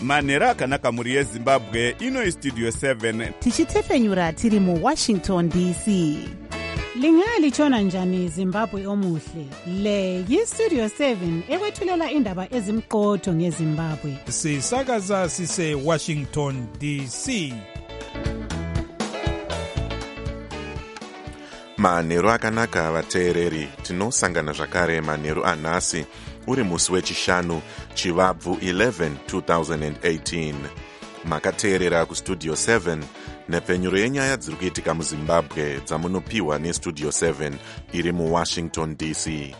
manheru akanaka mhuri yezimbabwe. Ino istudio 7 tichitefenyura tiri muwashington dc. Lingalitshona njani Zimbabwe omuhle? Le yistudio 7 ekwethulela indaba ezimqotho ngeZimbabwe. Sisakaza sise Washington DC. Manheru akanaka vateereri, tinosangana zvakare manheru anhasi uri musi wechishanu Chivabvu 11 2018. Makateerera kustudio 7 nepfenyuro yenyaya dziri kuitika muZimbabwe dzamunopiwa nestudio 7 iri muWashington DC.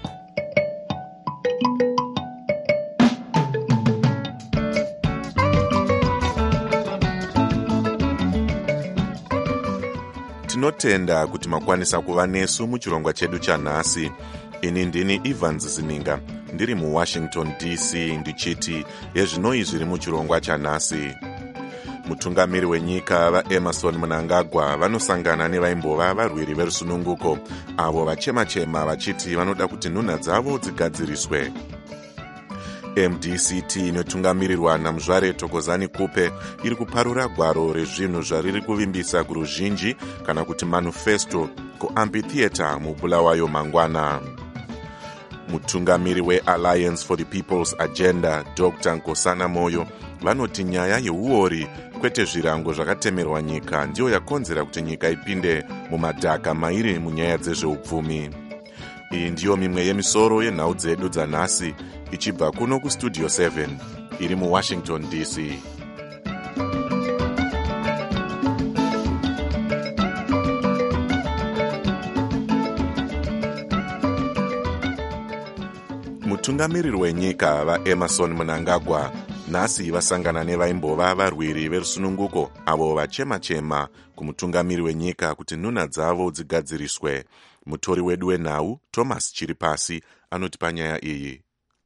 Tinotenda kuti makwanisa kuva nesu muchirongwa chedu chanhasi. Ini ndini Evans Zininga, ndiri muWashington DC ndichiti yezvinoi zviri muchirongwa chanhasi. Mutungamiri wenyika vaEmerson Mnangagwa vanosangana nevaimbova varwiri verusununguko avo vachema-chema vachiti vanoda kuti nhunha dzavo dzigadziriswe. MDCT inotungamirirwa naMuzvare Thokozani Kupe iri kuparura gwaro rezvinhu zvariri kuvimbisa kuruzhinji kana kuti manifesto kuAmphitheatre muBulawayo mangwana. Mutungamiri weAlliance for the People's Agenda Dr. Nkosana Moyo vanoti nyaya yeuori kwete zvirango zvakatemerwa nyika ndiyo yakonzera kuti nyika ipinde mumadhaka mairi munyaya dzezveupfumi. Iyi ndiyo mimwe yemisoro yenhau dzedu dzanhasi ichibva kuno kustudio 7 iri muWashington DC. Mutungamiriri wenyika vaEmerson Mnangagwa nhasi vasangana nevaimbova varwiri verusununguko avo vachema-chema kumutungamiri wenyika kuti nhunha dzavo dzigadziriswe. Mutori wedu wenhau Thomas Chiripasi anotipa nyaya iyi.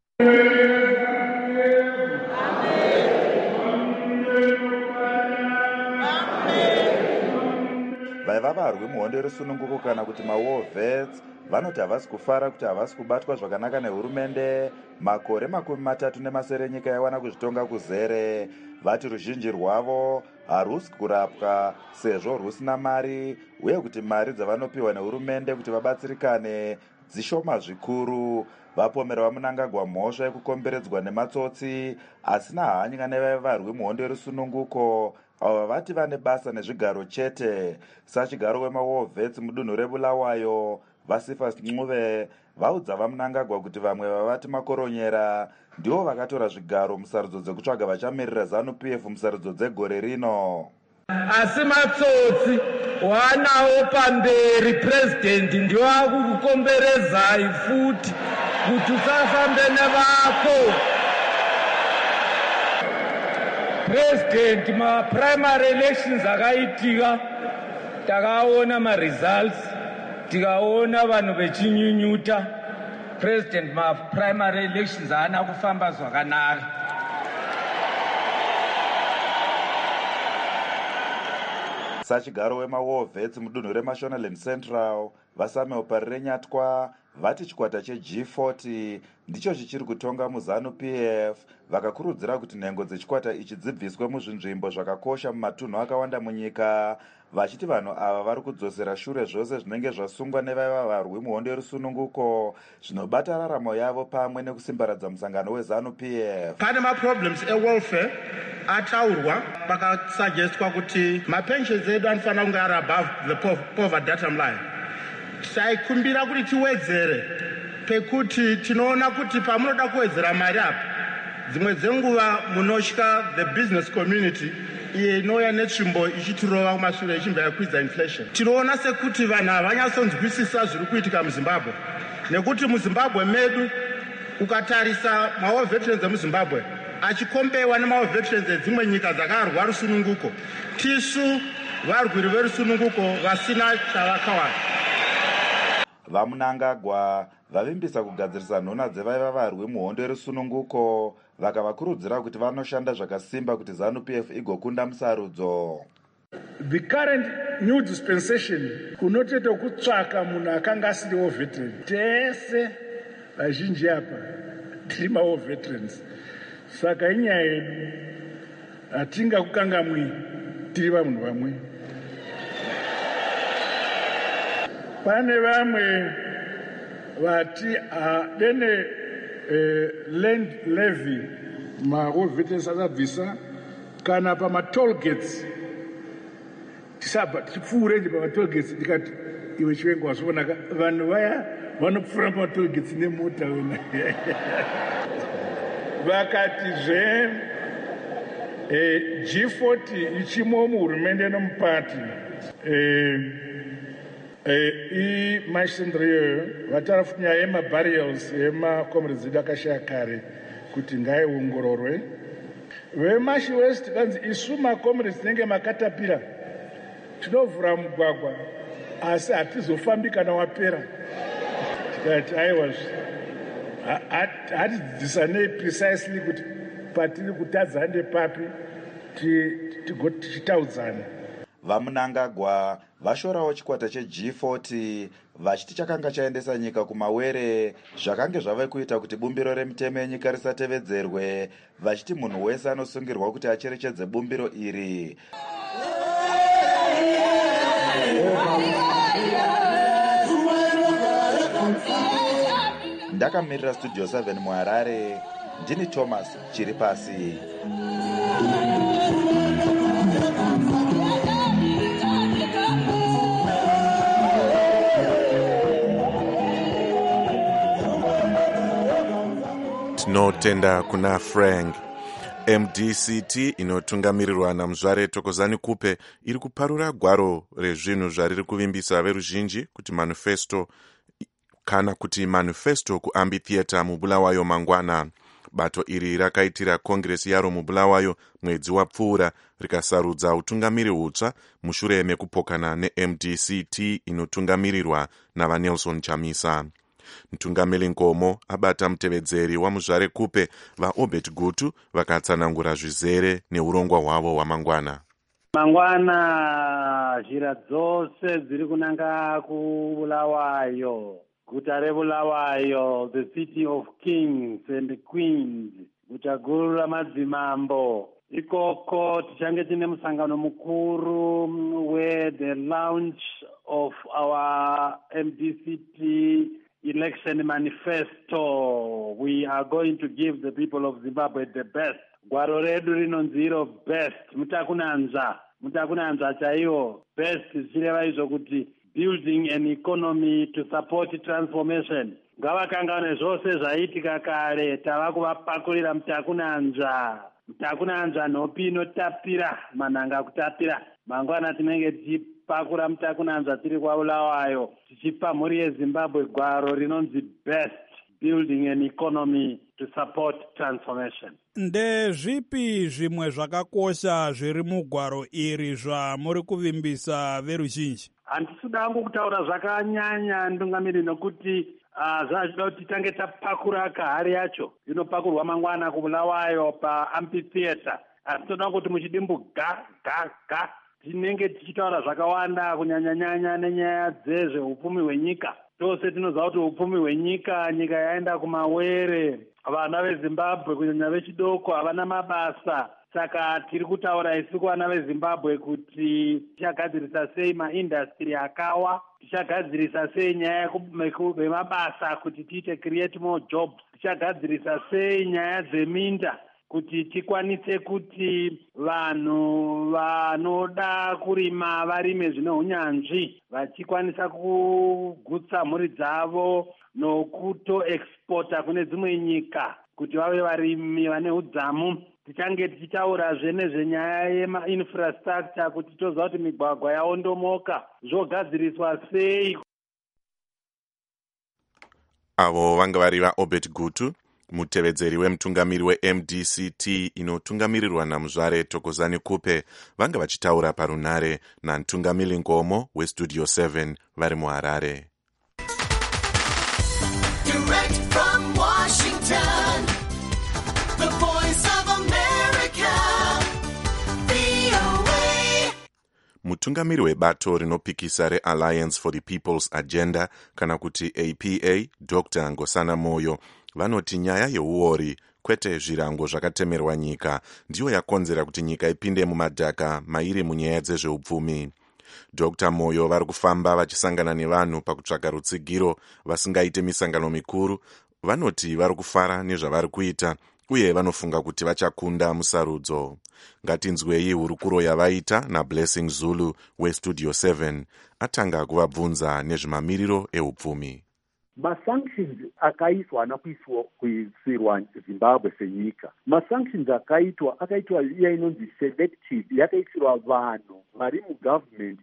vaiva varwi muhondo yerusununguko kana kuti mawar vets vanoti havasi kufara kuti havasi kubatwa zvakanaka nehurumende. Makore 30 nyika yawana kuzvitonga kuzere. Vati ruzhinji rwavo harusi kurapwa sezvo rusina mari uye kuti mari dzavanopiwa nehurumende kuti vabatsirikane dzishoma zvikuru. Vapomera vaMnangagwa mhosva yekukomberedzwa nematsotsi asina hanya nevarwi muhondo yerusununguko ava vati vane basa nezvigaro chete. Sachigaro wemawar vets mudunhu reBulawayo Vasifas Ncube vaudza vaMnangagwa kuti vamwe vavati makoronyera ndivo vakatora zvigaro musarudzo dzekutsvaga vachamirira ZANU-PF musarudzo dzegore rino. Asi matsotsi wanawo pamberi president ndiwo akukukomberezai futi kuti usafambe nevako. President ma-primary elections akaitika takaona ma-results tikaona vanhu vechinyunyuta. President ma-primary elections haana kufamba zvakanaka. Sachigaro wemawar vets mudunhu reMashonaland Central Vasamuel Parirenyatwa vati chikwata cheG40 ndicho chichiri kutonga muZANU-PF. Vakakurudzira kuti nhengo dzechikwata ichi dzibviswe muzvinzvimbo zvakakosha mumatunhu akawanda munyika, vachiti vanhu ava vari kudzosera shure zvose zvinenge zvasungwa nevaiva varwi muhondo yerusununguko zvinobata raramo yavo pamwe nekusimbaradza musangano weZANU-PF. Pane maproblems ewelfare ataurwa pakasuggestwa kuti mapensions edu anofanira kunge ari above the poverty datum line. Taikumbira kuti tiwedzere pekuti tinoona kuti pamunoda kuwedzera mari apa dzimwe dzenguva munotya the business community iye inouya netsvimbo ichitirova kumashure ichibva yakwidza inflation. Tinoona sekuti vanhu havanyatsonzwisisa zviri kuitika muZimbabwe, nekuti muZimbabwe medu ukatarisa mawar veterans emuZimbabwe achikombewa nemawar veterans edzimwe nyika dzakarwa rusununguko, tisu varwiri verusununguko vasina chavakawana. VaMnangagwa vavimbisa kugadzirisa nhunha dzevaiva varwi muhondo yerusununguko vakavakurudzira kuti vanoshanda zvakasimba kuti ZANU-PF igokunda musarudzo. The current new dispensation kunotoita kutsvaka munhu akanga asiriwo veteran. Tese vazhinji apa tiri mawo veterans. saka inyaya yedu hatingakukangamwi tiri vanhu vamwe. Pane vamwe vati dene land levy mahovhete asabvisa kana pamatoll gates tisabva tichipfuurendi pamatoll gates. Ndikati iwe chivengo wazvionaka vanhu vaya vanopfuura pamatoll gates nemota wena. Vakatizve G40 ichimo muhurumende nomupati imashandiro vataura futi nyaya yemaburials yemakomrades edu akashaya kare kuti ngaiongororwe. Vemashi West kanzi isu makomrades tinenge makatapira tinovhura mugwagwa asi hatizofambi kana wapera. Tikati aiwazve hatidzidzisanei precisely kuti patiri kutadza ndepapi tichitaudzana. Vamunangagwa vashorawo chikwata cheG40 vachiti chakanga chaendesa nyika kumawere zvakange zvave kuita kuti bumbiro remitemo yenyika risatevedzerwe, vachiti munhu wese anosungirwa kuti acherechedze bumbiro iri. Ndakamirira Studio 7 muHarare, ndini Thomas Chiripasi. Tinotenda kuna Frank. MDCT inotungamirirwa naMuzvare Thokozani Kupe iri kuparura gwaro rezvinhu zvariri kuvimbisa veruzhinji kuti manifesto kana kuti manifesto kuAmphitheatre muBulawayo mangwana. Bato iri rakaitira kongresi yaro muBulawayo mwedzi wapfuura rikasarudza utungamiri hutsva mushure mekupokana neMDCT inotungamirirwa navaNelson Chamisa. Mtungamiri Nkomo abata mutevedzeri waMuzvare Kupe vaObert Gutu vakatsanangura zvizere neurongwa hwavo hwamangwana. Mangwana zhira dzose dziri kunanga kuBulawayo, guta reBulawayo, the city of kings and queens, guta guru ramadzimambo. Ikoko tichange tine musangano mukuru where the launch of our MDCT election manifesto. We are going to give the people of Zimbabwe the best. Gwaro redu rinonziro best. Mutakunanza chaiwo. Best zvireva izvo kuti building an economy to support transformation. Ngavakangane zvose zvaitika kare tava kuvapakurira mutakunanza. Mutakunanza nhopi inotapira manhanga kutapira. Mangwana tinenge tichipakura mutakunanza tiri kwaBulawayo tichipa mhuri yeZimbabwe gwaro rinonzi best building an economy to support transformation. Ndezvipi zvimwe zvakakosha zviri mugwaro iri zvamuri kuvimbisa veruzhinji? Handisida hangu kutaura zvakanyanya ndungamiri nokuti zvachida kuti tange tapakura kahari yacho inopakurwa mangwana kuBulawayo paAmphitheatre. Asi toda kuti muchidimbu ga tinenge tichitaura zvakawanda kunyanya nenyaya dzezveupfumi hwenyika. Tose tinoziva kuti upfumi hwenyika, nyika yaenda kumawere, vana veZimbabwe kunyanya vechidoko havana mabasa. Saka tiri kutaura isu kuvana veZimbabwe kuti tichagadzirisa sei maindastry akawa, tichagadzirisa sei nyaya yemabasa kuti tiite create more jobs, tichagadzirisa sei nyaya dzeminda kuti tikwanise kuti vanhu vanoda kurima varime zvine unyanzvi, vachikwanisa kugutsa mhuri dzavo nokutoexporta kune dzimwe nyika kuti vave varimi vane udzamu. Tichange tichitaurazve nezvenyaya yemainfrastructure kuti toziva kuti migwagwa yaondomoka zvogadziriswa sei. Avo vanga vari vaObert Gutu, mutevedzeri wemutungamiri weMDCT inotungamirirwa naMuzvare Thokozani Kupe, vanga vachitaura parunhare naMtungamiri Nkomo weStudio 7 vari muHarare. Direct from Washington, the voice of America, VOA. Mutungamiri webato rinopikisa reAlliance for the People's Agenda kana kuti APA, Dr. Ngosana Moyo, vanoti nyaya yeuori kwete zvirango zvakatemerwa nyika ndiyo yakonzera kuti nyika ipinde mumadhaka mairi munyaya dzezveupfumi. Dr. Moyo vari kufamba vachisangana nevanhu pakutsvaga rutsigiro vasingaite misangano mikuru. Vanoti vari kufara nezvavari kuita uye vanofunga kuti vachakunda musarudzo. Ngatinzwei hurukuro yavaita naBlessing Zulu weStudio 7 atanga kuvabvunza nezvemamiriro eupfumi. Masanctions akaitwa ana kuisirwa Zimbabwe senyika. Masanctions akaitwa iya inonzi selective, yakaisirwa vanhu vari mugovernment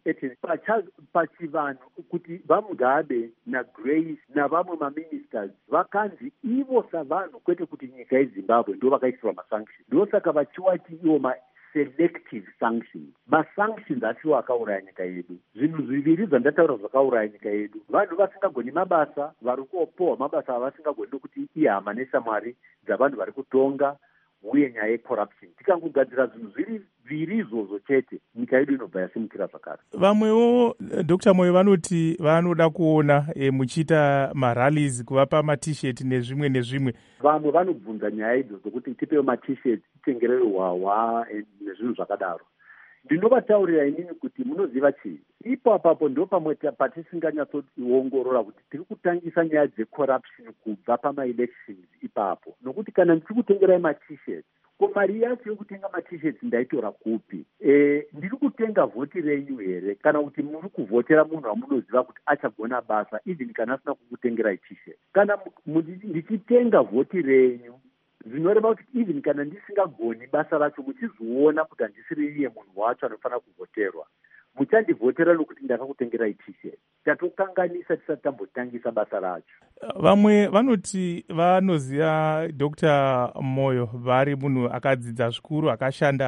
pachivanhu kuti vaMugabe naGrace navamwe maministers vakanzi ivo savanhu kwete kuti nyika yeZimbabwe ndo vakaisirwa masanctions. Ndosaka vachiwati iwo selective sanctions. Masanctions asiwo akauraya nyika yedu. Zvinhu zviviri zvandataura zvakauraya nyika yedu: vanhu vasingagoni mabasa, vari kuopowa mabasa avasingagoni nokuti ihama neshamwari dzavanhu vari kutonga, uye nyaya yecorruption. Tikangogadzira zvinhu zviri izvozvo chete, nyika yedu inobva yasimukira zvakare. Vamwewo Dr. Moyo vanoti vanoda kuona muchiita marallies, kuvapa maT-shirt nezvimwe. Vamwe vanobvunza nyaya idzo dzokuti tipewo maT-shirt, titengerere hwahwa nezvinhu zvakadaro. Ndinovataurira inini kuti munoziva chii, ipapo ndo pamwe patisinganyatsoongorora kuti tiri kutangisa nyaya dzecorruption kubva pamaelections ipapo. Nokuti kana ndiri kutengerai maT-shirt, ko mari yacho yokutenga maT-shirt ndaitora kupi? Ndiri kutenga vhoti renyu here? Kana kuti muri kuvhotera munhu wamunoziva kuti achagona basa even kana asina kukutengerai T-shirt? Kana ndichitenga vhoti renyu, zvinoreva kuti even kana ndisingagoni basa racho, muchizoona kuti handisiri iye munhu wacho anofanira kuvhoterwa, muchandivhotera nokuti ndakakutengerai T-shirt. Tatokanganisa tisati tambotangisa basa racho. Vamwe vanoti vanoziva Dr. Moyo vari munhu akadzidza zvikuru, akashanda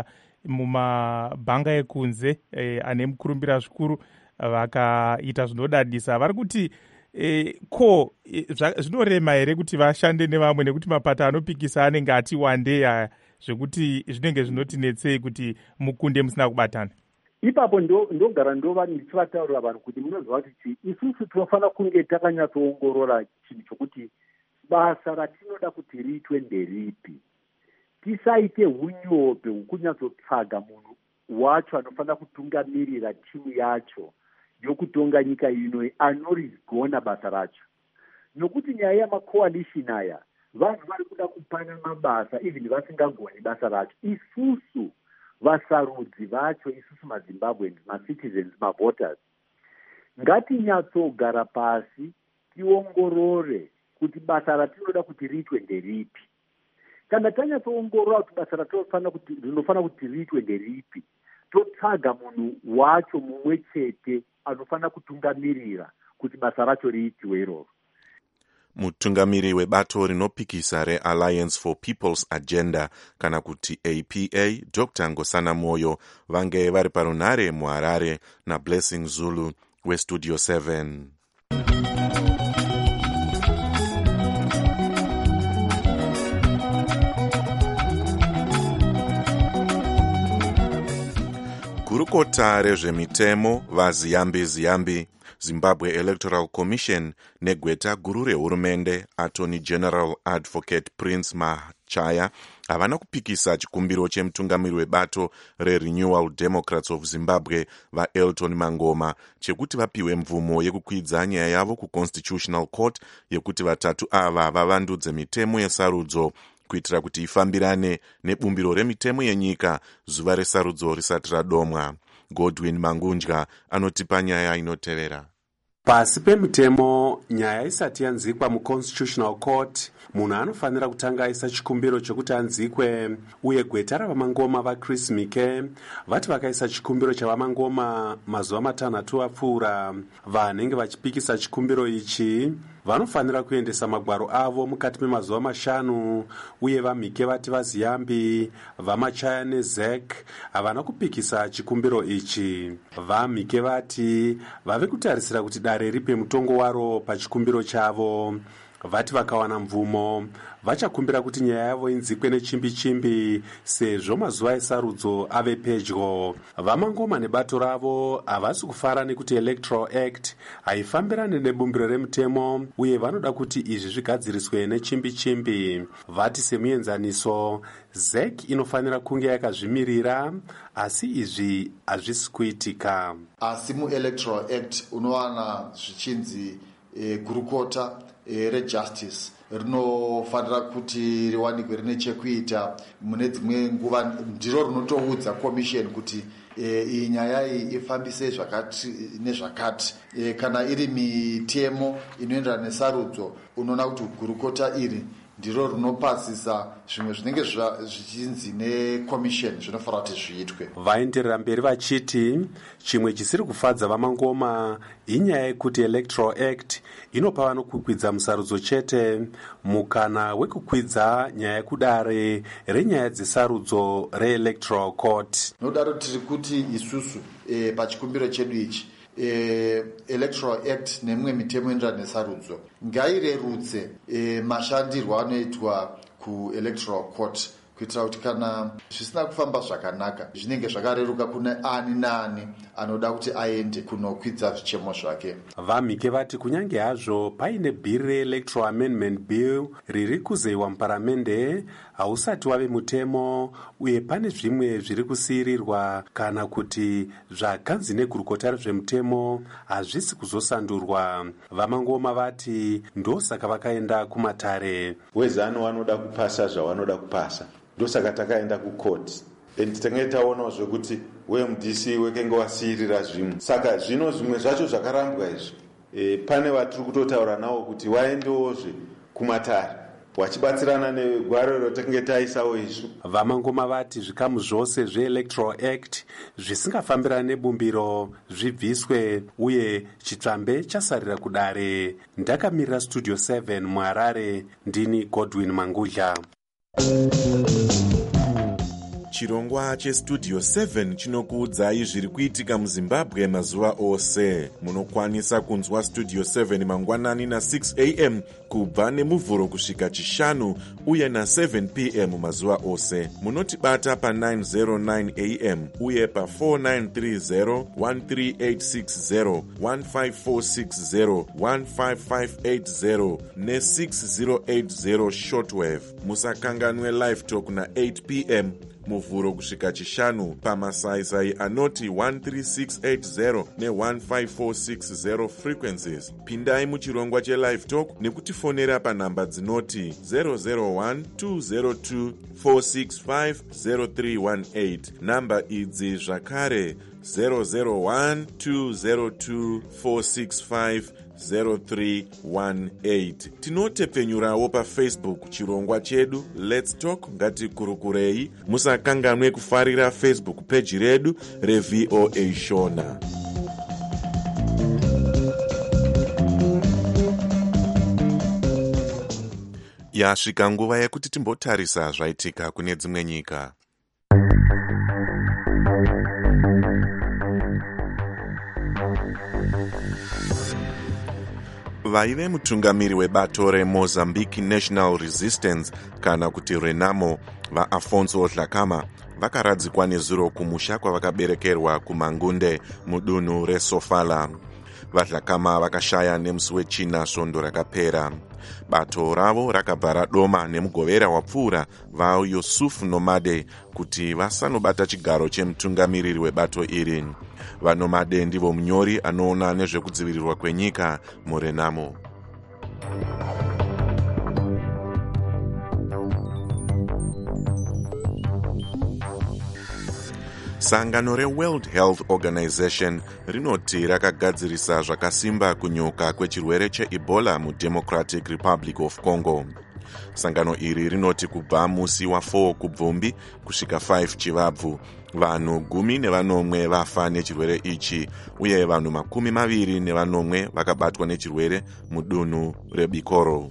mumabhanga ekunze, ane mukurumbira zvikuru, vakaita zvinodadisa. Vari kuti zvinorema here kuti vashande nevamwe, nekuti mapato anopikisa anenge ati wandei, zvekuti zvinenge zvinotinetsei kuti mukunde musina kubatana? Ipapo ndogara ndova ndichivataurira vanhu kuti munoziva kuti isusu tinofanira kunge takanyatsoongorora chinhu chokuti basa ratinoda kuti riitwe nderipi. Tisaite unyope hwekunyatsotsvaga munhu wacho anofanira kutungamirira timu yacho yokutonga nyika ino anorigona basa racho. Nokuti nyaya yamacoalition aya, vanhu vari kuda kupana mabasa even vasingagoni basa racho. Isusu vasarudzi vacho, isusu maZimbabweans, macitizens, mavoters, ngatinyatsogara pasi tiongorore kuti basa ratinoda kuti riitwe nderipi. Kana tanyatsoongorora kuti basa rinofanira kuti riitwe nderipi, totsvaga munhu wacho mumwe chete anofanira kutungamirira kuti basa racho riitiwe iroro. Mutungamiri webato rinopikisa reAlliance for People's Agenda kana kuti APA, Dr. Ngosana Moyo, vange vari parunhare muHarare naBlessing Zulu weStudio 7. Gurukota rezvemitemo vaZiyambi Zimbabwe Electoral Commission negweta guru rehurumende Attorney General Advocate Prince Machaya havana kupikisa chikumbiro chemutungamiri webato reRenewal Democrats of Zimbabwe vaElton Mangoma chekuti vapiwe mvumo yekukwidza nyaya yavo kuConstitutional Court yekuti vatatu ava vavandudze mitemo yesarudzo kuitira kuti ifambirane nebumbiro remitemo yenyika zuva resarudzo risati radomwa. Godwin Mangunja anotipa nyaya inotevera. Pasi pemitemo, nyaya isati yanzikwa muConstitutional Court, munhu anofanira kutanga aisa chikumbiro chokuti anzikwe, uye gweta ravamangoma vaChris Mike vati vakaisa chikumbiro chavamangoma mazuva matanhatu apfuura. Vanenge vachipikisa chikumbiro ichi vanofanira kuendesa magwaro avo mukati memazuva 5, uye vaMike vati vaZiyambi, vaMachaya neZek havana kupikisa chikumbiro ichi. VaMike vati vave kutarisira kuti dare ripe mutongo waro pachikumbiro chavo. vati vakawana mvumo vachakumbira kuti nyaya yavo inzikwe nechimbi-chimbi sezvo mazuva esarudzo ave pedyo. Vamangoma nebato ravo havasi kufara nekuti Electoral Act haifambirane nebumbiro remutemo uye vanoda kuti izvi zvigadziriswe nechimbi-chimbi. Vati semuenzaniso ZEC inofanira kunge yakazvimirira, asi izvi hazvisi kuitika. Asi mu-Electoral Act unowana zvichinzi gurukota rejustice rinofanira kuti riwanikwe rine chekuita mune dzimwe nguva, ndiro rinotoudza commission kuti iyi nyaya iyi ifambise zvakati nezvakati. Kana iri mitemo inoenderana nesarudzo, unoona kuti gurukota iri ndiro rinopasisa zvimwe zvinenge zvichinzi necommission zvinofanira kuti zviitwe. Vaenderera mberi vachiti chimwe chisiri kufadza vamangoma inyaya yekuti Electoral Act inopa vanokukwidza musarudzo chete mukana wekukwidza nyaya kudare renyaya dzesarudzo reElectoral Court. Nodaro tiri kuti isusu pachikumbiro chedu ichi Electoral Act nemwe mitemo inoenderana nesarudzo ngairerutse mashandirwo anoitwa kuElectoral Court kuitira kuti kana zvisina kufamba zvakanaka zvinenge zvakareruka kune ani naani anoda kuti aende kunokwidza zvichemo zvake. Vamhike vati kunyange hazvo paine bhiri reElectoral Amendment Bill riri kuzeyiwa muparamende hausati wave mutemo uye pane zvimwe zviri kusiyirirwa kana kuti zvakanzi negurukota rezvemutemo hazvisi kuzosandurwa. Vamangoma vati ndosaka vakaenda kumatare. Wezano vanoda kupasa zvavanoda kupasa, ndosaka takaenda kukoti and tange taonawo zvekuti weMDC wekenge wasiyirira zvimwe, saka zvino zvimwe zvacho zvakarambwa izvi pane vatiri kutotaura navo kuti waendewozve kumatare wachibatsirana negwaro rotakenge taisawo izvo. Vamangoma vati zvikamu zvose zveElectoral Act zvisingafambirane nebumbiro zvibviswe uye chitsvambe chasarira kudare. Ndakamirira Studio 7 muHarare, ndini Godwin Mangudla. Chirongwa chestudio 7 chinokuudzai zviri kuitika muZimbabwe mazuva ose. Munokwanisa kunzwa studio 7 mangwanani na6 am kubva nemuvhuro kusvika chishanu uye na7 pm mazuva ose. Munotibata pa909 am uye pa4930 13860 15460 15580 ne6080 shortwave. Musakanganwe live talk na8 pm muvhuro kusvika chishanu pamasaisai anoti 13680 ne15460 frequencies. Pindai muchirongwa chelive talk nekutifonera panhamba dzinoti 001-202-465-0318. Namba idzi zvakare 001-202-465-0318. Tinotepfenyurawo paFacebook chirongwa chedu Let's Talk ngatikurukurei. Musakanganwe kufarira Facebook page redu reVOA Shona. Yasvika nguva yekuti timbotarisa zvaitika kune dzimwe nyika. Vaive mutungamiri webato reMozambique National Resistance kana kuti RENAMO vaAfonso Dhlakama vakaradzikwa nezuro kumusha kwavakaberekerwa kuMangunde mudunhu reSofala. VaDhlakama vakashaya nemusi wechina svondo rakapera. Bato ravo rakabva radoma nemugovera wapfuura vaYusufu Nomade kuti vasanobata chigaro chemutungamiriri webato iri. VaNomade ndivo munyori anoona nezvekudzivirirwa kwenyika muRENAMO. Sangano reWorld Health Organization rinoti rakagadzirisa zvakasimba kunyuka kwechirwere cheEbola muDemocratic Republic of Congo. Sangano iri rinoti kubva musi wa4 kubvumbi kusvika 5 chivabvu vanhu 19 vafa nechirwere ichi uye vanhu 20 vakabatwa nechirwere mudunhu reBikoro.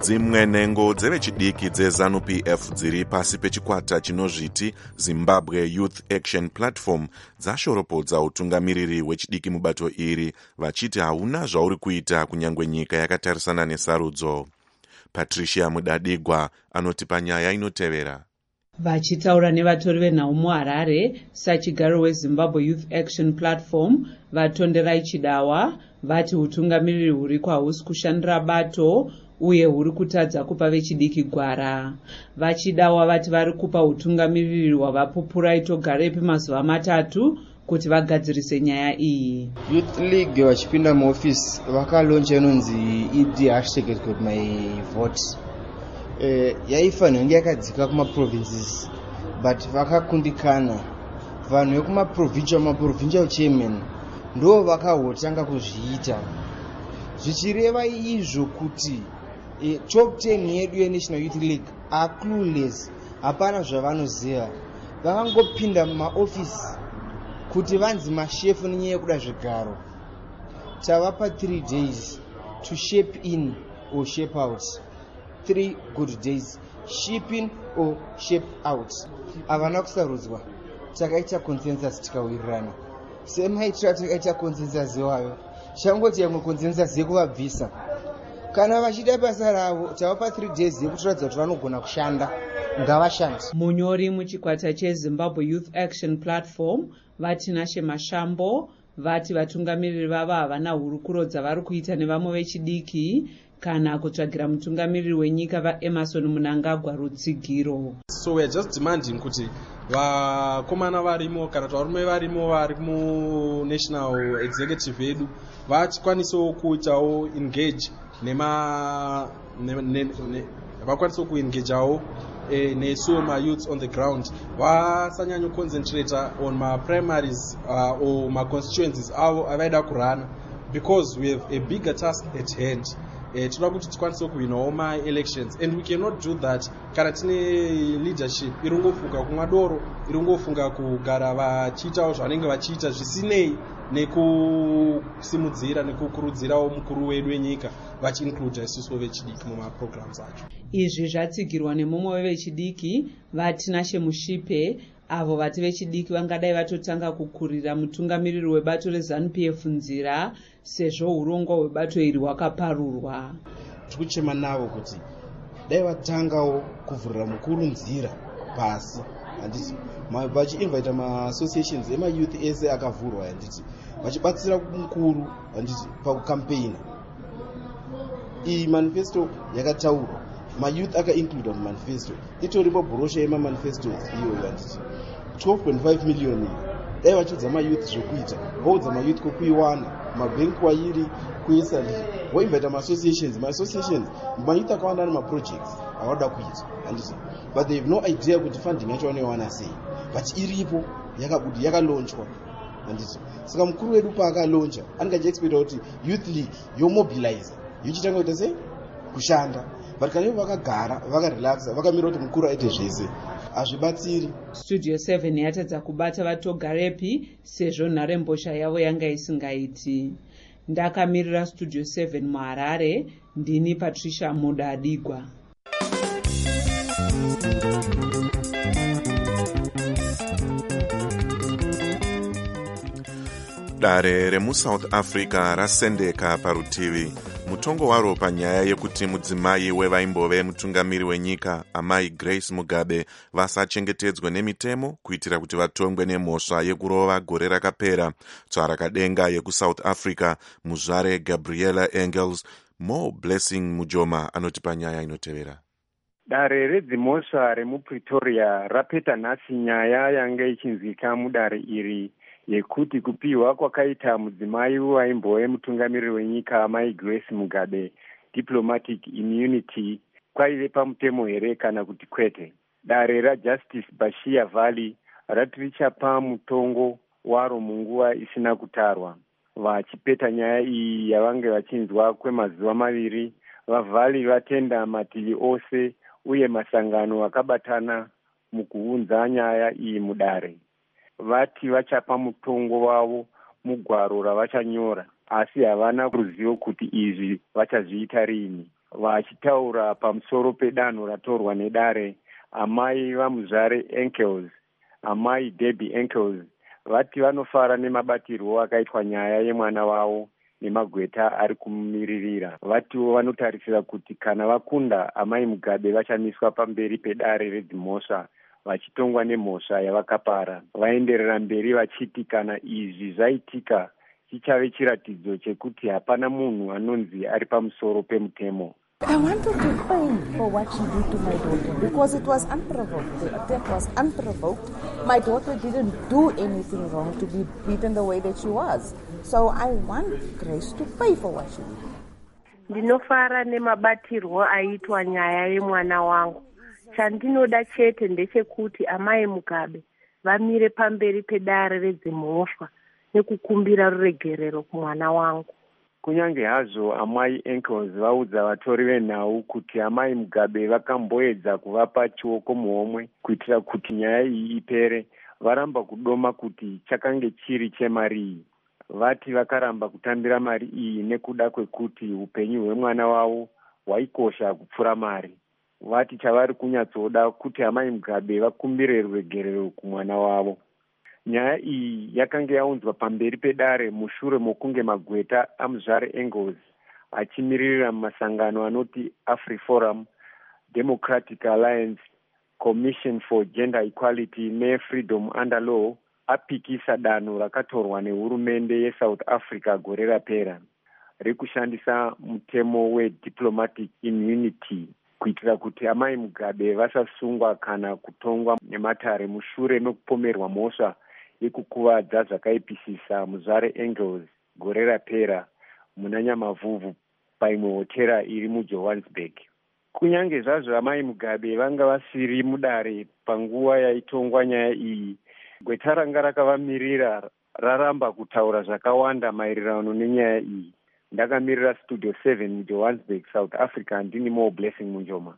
dzimwe nhengo dzevechidiki dzeZANU-PF dziri pasi pechikwata chinozviti Zimbabwe Youth Action Platform dzashoropodza utungamiriri hwechidiki mubato iri vachiti hauna zvauri kuita kunyange nyika yakatarisana nesarudzo. Patricia Mudadigwa anotipa nyaya inotevera. Vachitaura nevatori venhau muHarare, sachigaro weZimbabwe Youth Action Platform vatonderai chidawa vati utungamiriri huriko hahusi kushandira bato uye huri kutadza kupa vechidiki gwara. Vachidawa vati vari kupa utungamiriri hwavapupurai togarepi mazuva matatu kuti vagadzirise nyaya iyi. Youth League vachipinda muofisi vakaloncha inonzi #my vote. Yaifanira kunge yakadzika kumaprovinces but vakakundikana. Vanhu vekumaprovincial chairman ndo vakahotanga kuzviita, zvichireva izvo kuti top 10 yedu yeNational Youth League are clueless, hapana zvavanoziva. Vakangopinda mumaofisi kuti vanzi mashefu nenyaya yekuda zvigaro. Tavapa 3 days to shape in or shape out. 3 good days, shape in or shape out. Havana kusarudzwa. Takaita consensus tikawirirana. Semaitira takaita consensus iwayo. Changoti yamwe consensus yekuvabvisa. Kana vachida basa ravo, tavapa 3 days yekutoradza kuti vanogona kushanda. Ngavashande. Munyori muchikwata cheZimbabwe Youth Action Platform vatinashe Mashambo vati vatungamiriri vava havana hurukuro dzavari kuita nevamwe vechidiki kana kutsvagira mutungamiriri wenyika vaEmmerson Mnangagwa rutsigiro. So we are just demanding kuti vakomana varimo kana kuti varume varimo vari muNational Executive yedu vachikwanisawo kuitawo engage vakwanisawo kuengageawo nesuwo mayouths on the ground, vasanyanyo concentrate on ma-primaries or ma-constituencies avo avaida kurana, because we have a bigger task at hand. Toda kuti tikwanise kuwinawo ma-elections, and we cannot do that kana tine leadership irongofunga kumwa doro, irongofunga kugara vachiitawo zvavanenge vachiita zvisinei nekusimudzira nekukurudzirawo mukuru wedu wenyika vachiincluda isusu vechidiki mumaprograms acho. Izvi zvatsigirwa nemumwe wevechidiki vatinashe Mushipe, avo vati vechidiki vangadai vatotanga kukurira mutungamiriri webato reZANU-PF nzira sezvo urongwa hwebato iri hwakaparurwa. Tikuchema navo kuti dai vatangawo kuvhurira mukuru nzira pasi, handiti vachiinvita ma-associations emayouth ese akavhurwa, handiti vachibatsira mukuru, handiti pakukampeina. Iyi manifesto yakataurwa, mayouth akaincluda mumanifesto, itoripo bhurosha yemamanifestos iyoyo, handiti 12.5 million. Dai vachiudza mayouth zvokuita, vaudza mayouth kokuiwana, mabhenki wairi kuisa, voinvita ma-associations mayouth akawanda nemaprojects avada kuita, handiti, but they have no idea kuti funding yacho vanoiwana sei, but iripo yakalonchwa, handiti. Saka mukuru wedu paakaloncha angajiexpecta kuti youth league yomobilize yochitanga kuita sei kushanda, but kana ivo vakagara vakarelaxa vakamira kuti mukuru aite zvese hazvibatsiri. Studio 7 yatadza kubata vatogarepi sezvo nharembozha yavo yanga isingaiti. Ndakamirira Studio 7 muHarare, ndini Patricia Mudadigwa. Dare remuSouth Africa rasendeka parutivi. Mutongo waro panyaya yekuti mudzimai wevaimbove mutungamiri wenyika amai Grace Mugabe vasachengetedzwe nemitemo kuitira kuti vatongwe nemhosva yekurova gore rakapera. Tsvarakadenga yekuSouth Africa muzvare Gabriela Engels, Mo Blessing Mujoma anotipa nyaya inotevera. Dare redzimhosva remuPretoria rapeta nhasi nyaya yanga ichinzwika mudare iri yekuti kupiwa kwakaita mudzimai waimbove mutungamiriri wenyika mai Grace Mugabe diplomatic immunity kwaive pamutemo here kana kuti kwete. Dare raJustice Bashir Valley rati richapa mutongo waro munguva isina kutarwa. Vachipeta nyaya iyi yavange vachinzwa kwemazuva maviri, vaValley vatenda mativi ose uye masangano akabatana mukuunza nyaya iyi mudare. Vati vachapa mutongo wavo mugwaro ravachanyora, asi havana ruzivo kuti izvi vachazviita rini. vachitaura pamusoro pedanho ratorwa nedare. Amai vaMuzare Enkels, amai Debbie Enkels, vati vanofara nemabatirwo akaitwa nyaya yemwana wavo nemagweta ari kumumiririra. Vatiwo vanotarisira kuti kana vakunda, amai Mugabe vachamiswa pamberi pedare redzimhosva vachitongwa nemhosva yavakapara. Vaenderera mberi vachiti kana izvi zvaitika chichave chiratidzo chekuti hapana munhu anonzi ari pamusoro pemutemo. I wanted to pay for what she did to my daughter because it was unprovoked. The attack was unprovoked. My daughter didn't do anything wrong to be beaten the way that she was. So I want Grace to pay for what she did. Ndinofara nemabatirwo aitwa nyaya yemwana wangu. Chandinoda chete ndechekuti amai Mugabe vamire pamberi pedare redzimhosva nekukumbira ruregerero kumwana wangu. Kunyange hazvo amai Enkels vaudza vatori venhau kuti amai Mugabe vakamboedza kuvapa chioko muhomwe kuitira kuti nyaya iyi ipere, varamba kudoma kuti chakange chiri chemari iyi. Vati vakaramba kutambira mari iyi nekuda kwekuti upenyu hwemwana wavo hwaikosha kupfuura mari. Vati chavari kunyatsoda kuti amai Mugabe vakumbire ruregerero kumwana wavo. Nyaya iyi yakanga yaunzwa pamberi pedare mushure mokunge magweta aMuzare Enkels achimiririra mumasangano anoti AfriForum, Democratic Alliance, Commission for Gender Equality neFreedom Under Law apikisa danho rakatorwa nehurumende yeSouth Africa gore rapera rekushandisa mutemo wediplomatic immunity kuitira kuti amai Mugabe vasasungwa kana kutongwa nematare mushure mekupomerwa mhosva yekukuvadza zvakaipisisa Muzare Enkels gore rapera muna Nyamavhuvhu paimwe hotera iri muJohannesburg. Kunyange zvazvo amai Mugabe vanga vasiri mudare panguva yaitongwa nyaya iyi, gweta ranga rakavamirira raramba kutaura zvakawanda maererano nenyaya iyi. Ndakamirira Studio 7 muJohannesburg, South Africa, ndini Mo Blessing Munjoma.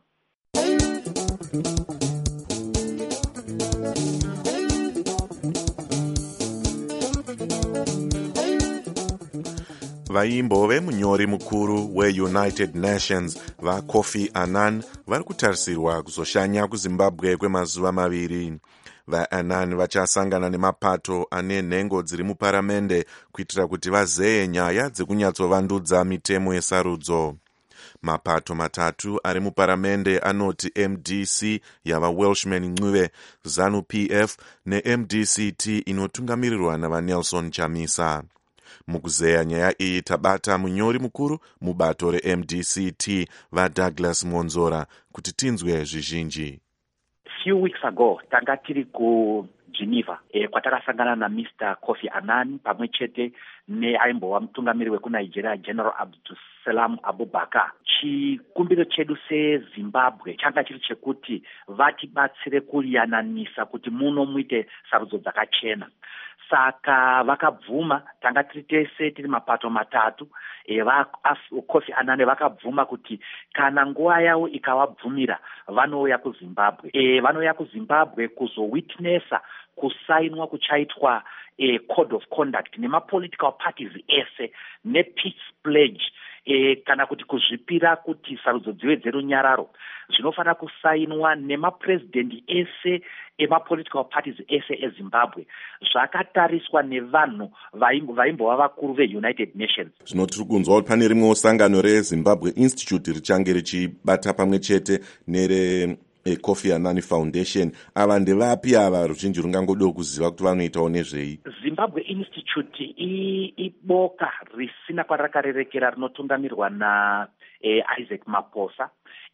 vaimbove munyori mukuru weUnited Nations vaKofi Annan vari kutarisirwa kuzoshanya kuZimbabwe kwemazuva maviri. VaAnnan vachasangana nemapato ane nhengo dziri muparamende kuitira kuti vazeye nyaya dzekunyatsovandudza mitemo yesarudzo. Mapato matatu ari muparamende anoti MDC yavaWelshman Ncube, ZANU-PF neMDCT inotungamirirwa navaNelson Chamisa. Mukuzeya nyaya iyi tabata munyori mukuru mubato reMDCT vaDouglas Monzora kuti tinzwe zvizhinji. Few weeks ago tanga tiri kuGeneva kwatakasangana naMr. Kofi Annan pamwe chete neaimbova mutungamiri wekuNigeria General Abdulsalam Abubakar. Chikumbiro chedu seZimbabwe changa chiri chekuti vatibatsire kuyananisa kuti muno muite sarudzo dzakachena. Saka vakabvuma, tanga tiri tese tiri mapato matatu, Kofi Annan vakabvuma kuti kana nguva yavo ikavabvumira vanouya kuZimbabwe. Vanouya kuZimbabwe kuzowitnessa kusainwa kuchaitwa code of conduct nemapolitical parties ese nepeace pledge kana kuti kuzvipira kuti sarudzo dzive dzerunyararo zvinofanira kusainwa nemapresident ese emapolitical parties ese eZimbabwe zvakatariswa nevanhu vaimbova vakuru veUnited Nations. Zvino tiri kunzwa kuti pane rimwewo sangano reZimbabwe Institute richange richibata pamwe chete nere Kofi Annan Foundation. Ava ndevapi ava ruzhinji rungangodo kuziva kuti vanoitawo nezvei? Zimbabwe Institute iboka risina kwarakarerekera rinotungamirwa na Isaac Maposa.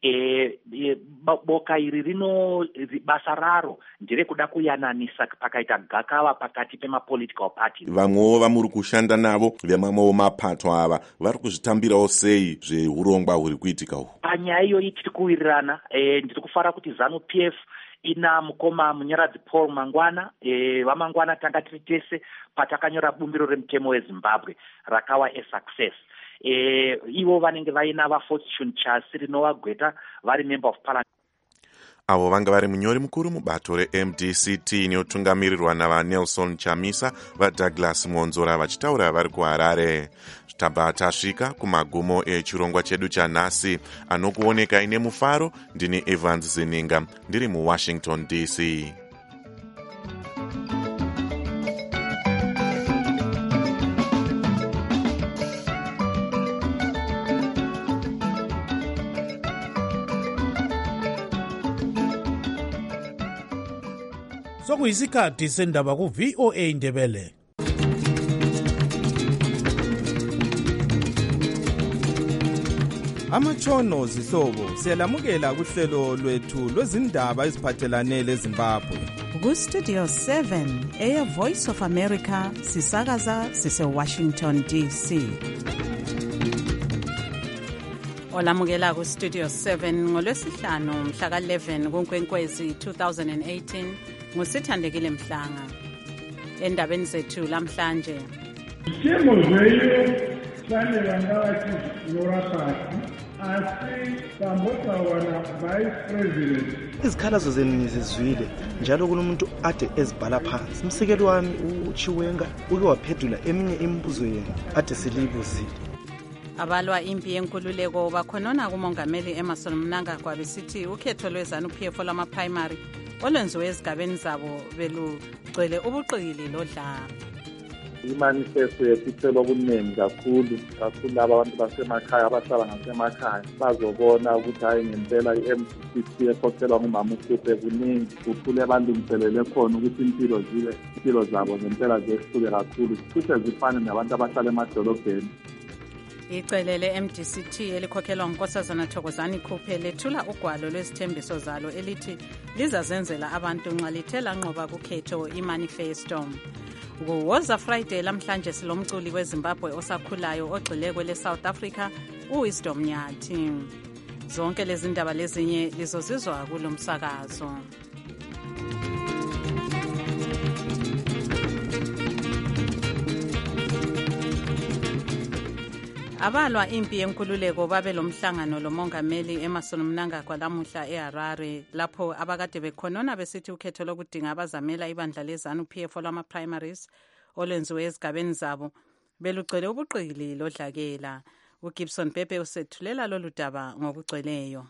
Boka iri rino basa raro nderekuda kuyananisa pakaita gakava pakati pemapolitical parties. Vamwewo vamuri kushanda navo vemamwewo mapato ava vari kuzvitambirawo sei zveurongwa huri kuitika uhu? Panyaya iyoyi tiri kuwirirana. Ndiri kufara kuti ZANU-PF ina mukoma Munyaradzi Paul Mangwana. Vamangwana tanga tiri tese patakanyora bumbiro remutemo weZimbabwe rakawa success. Ivo vanenge vaina vaFortune Chasi rinovagweta vari member of parliament. avo vanga vari munyori mukuru mubato reMDCT inotungamirirwa navaNelson Chamisa vaDouglas Monzora vachitaura vari kuHarare. Tabva tasvika kumagumo echirongwa chedu chanhasi. Anokuoneka ine mufaro ndini Evans Zininga ndiri muWashington DC. Sokuyisikhathi sendaba ku-VOA Indebele. Amatshono zihlobo siyalamukela kuhlelo lwethu lwezindaba eziphathelane leZimbabwe. Ku-Studio 7 Air Voice of America sisakaza sise-Washington DC. Olamukela ku-Studio 7 ngolwesihlanu mhla ka-11 kuNkwenkwezi 2018 ngusithandekile Mhlanga. Endabeni zethu lamhlanje. Isimo zveyo sanele ngavathi norapati asi sambotsa wana vice president. Izikhalazo zenu ngizizwile njalo kunomuntu ade ezibhala phansi. Umsekeli wami uChiwenga uke waphendula eminye imibuzo yenu ade silibuzile. Abalwa impi yenkululeko bakhonona kumongameli Emmerson Mnangagwa besithi ukhetho lweZANU-PF lwama-primary olwenziwe ezigabeni zabo belugcwele ubuqili lodlame. Imanifesto yesicelo okuningi kakhulu abantu basemakhaya abahlala ngasemakhaya bazobona ukuthi hayi ngempela iMDCT ekhokhelwa ngumama uSipho kuningi kuphule balungiselele khona ukuthi impilo zabo ngempela zehluke kakhulu futhi zifane nabantu abahlala emadolobheni. Icele le-MDCT elikhokhelwa nguNkosazana Thokozani Khuphe lethula ugwalo lwezithembiso zalo elithi lizazenzela abantu nxa lithe lanqoba kukhetho imanifesto. Kuwoza Friday lamhlanje silomculi weZimbabwe osakhulayo ogxile kwele South Africa uWisdom Nyathi. Zonke lezi ndaba lezinye lizozizwa kulomsakazo. Abalwa impi yenkululeko babe lomhlangano lomongameli Emmerson Mnangagwa lamuhla eHarare lapho abakade bekhonona besithi ukhetho lokudinga abazamela ibandla leZANU-PF lwama-primaries olwenziwe ezigabeni zabo belugcwele ubuqili lodlakela. uGibson Pepe usethulela lolu daba ngokugcweleyo.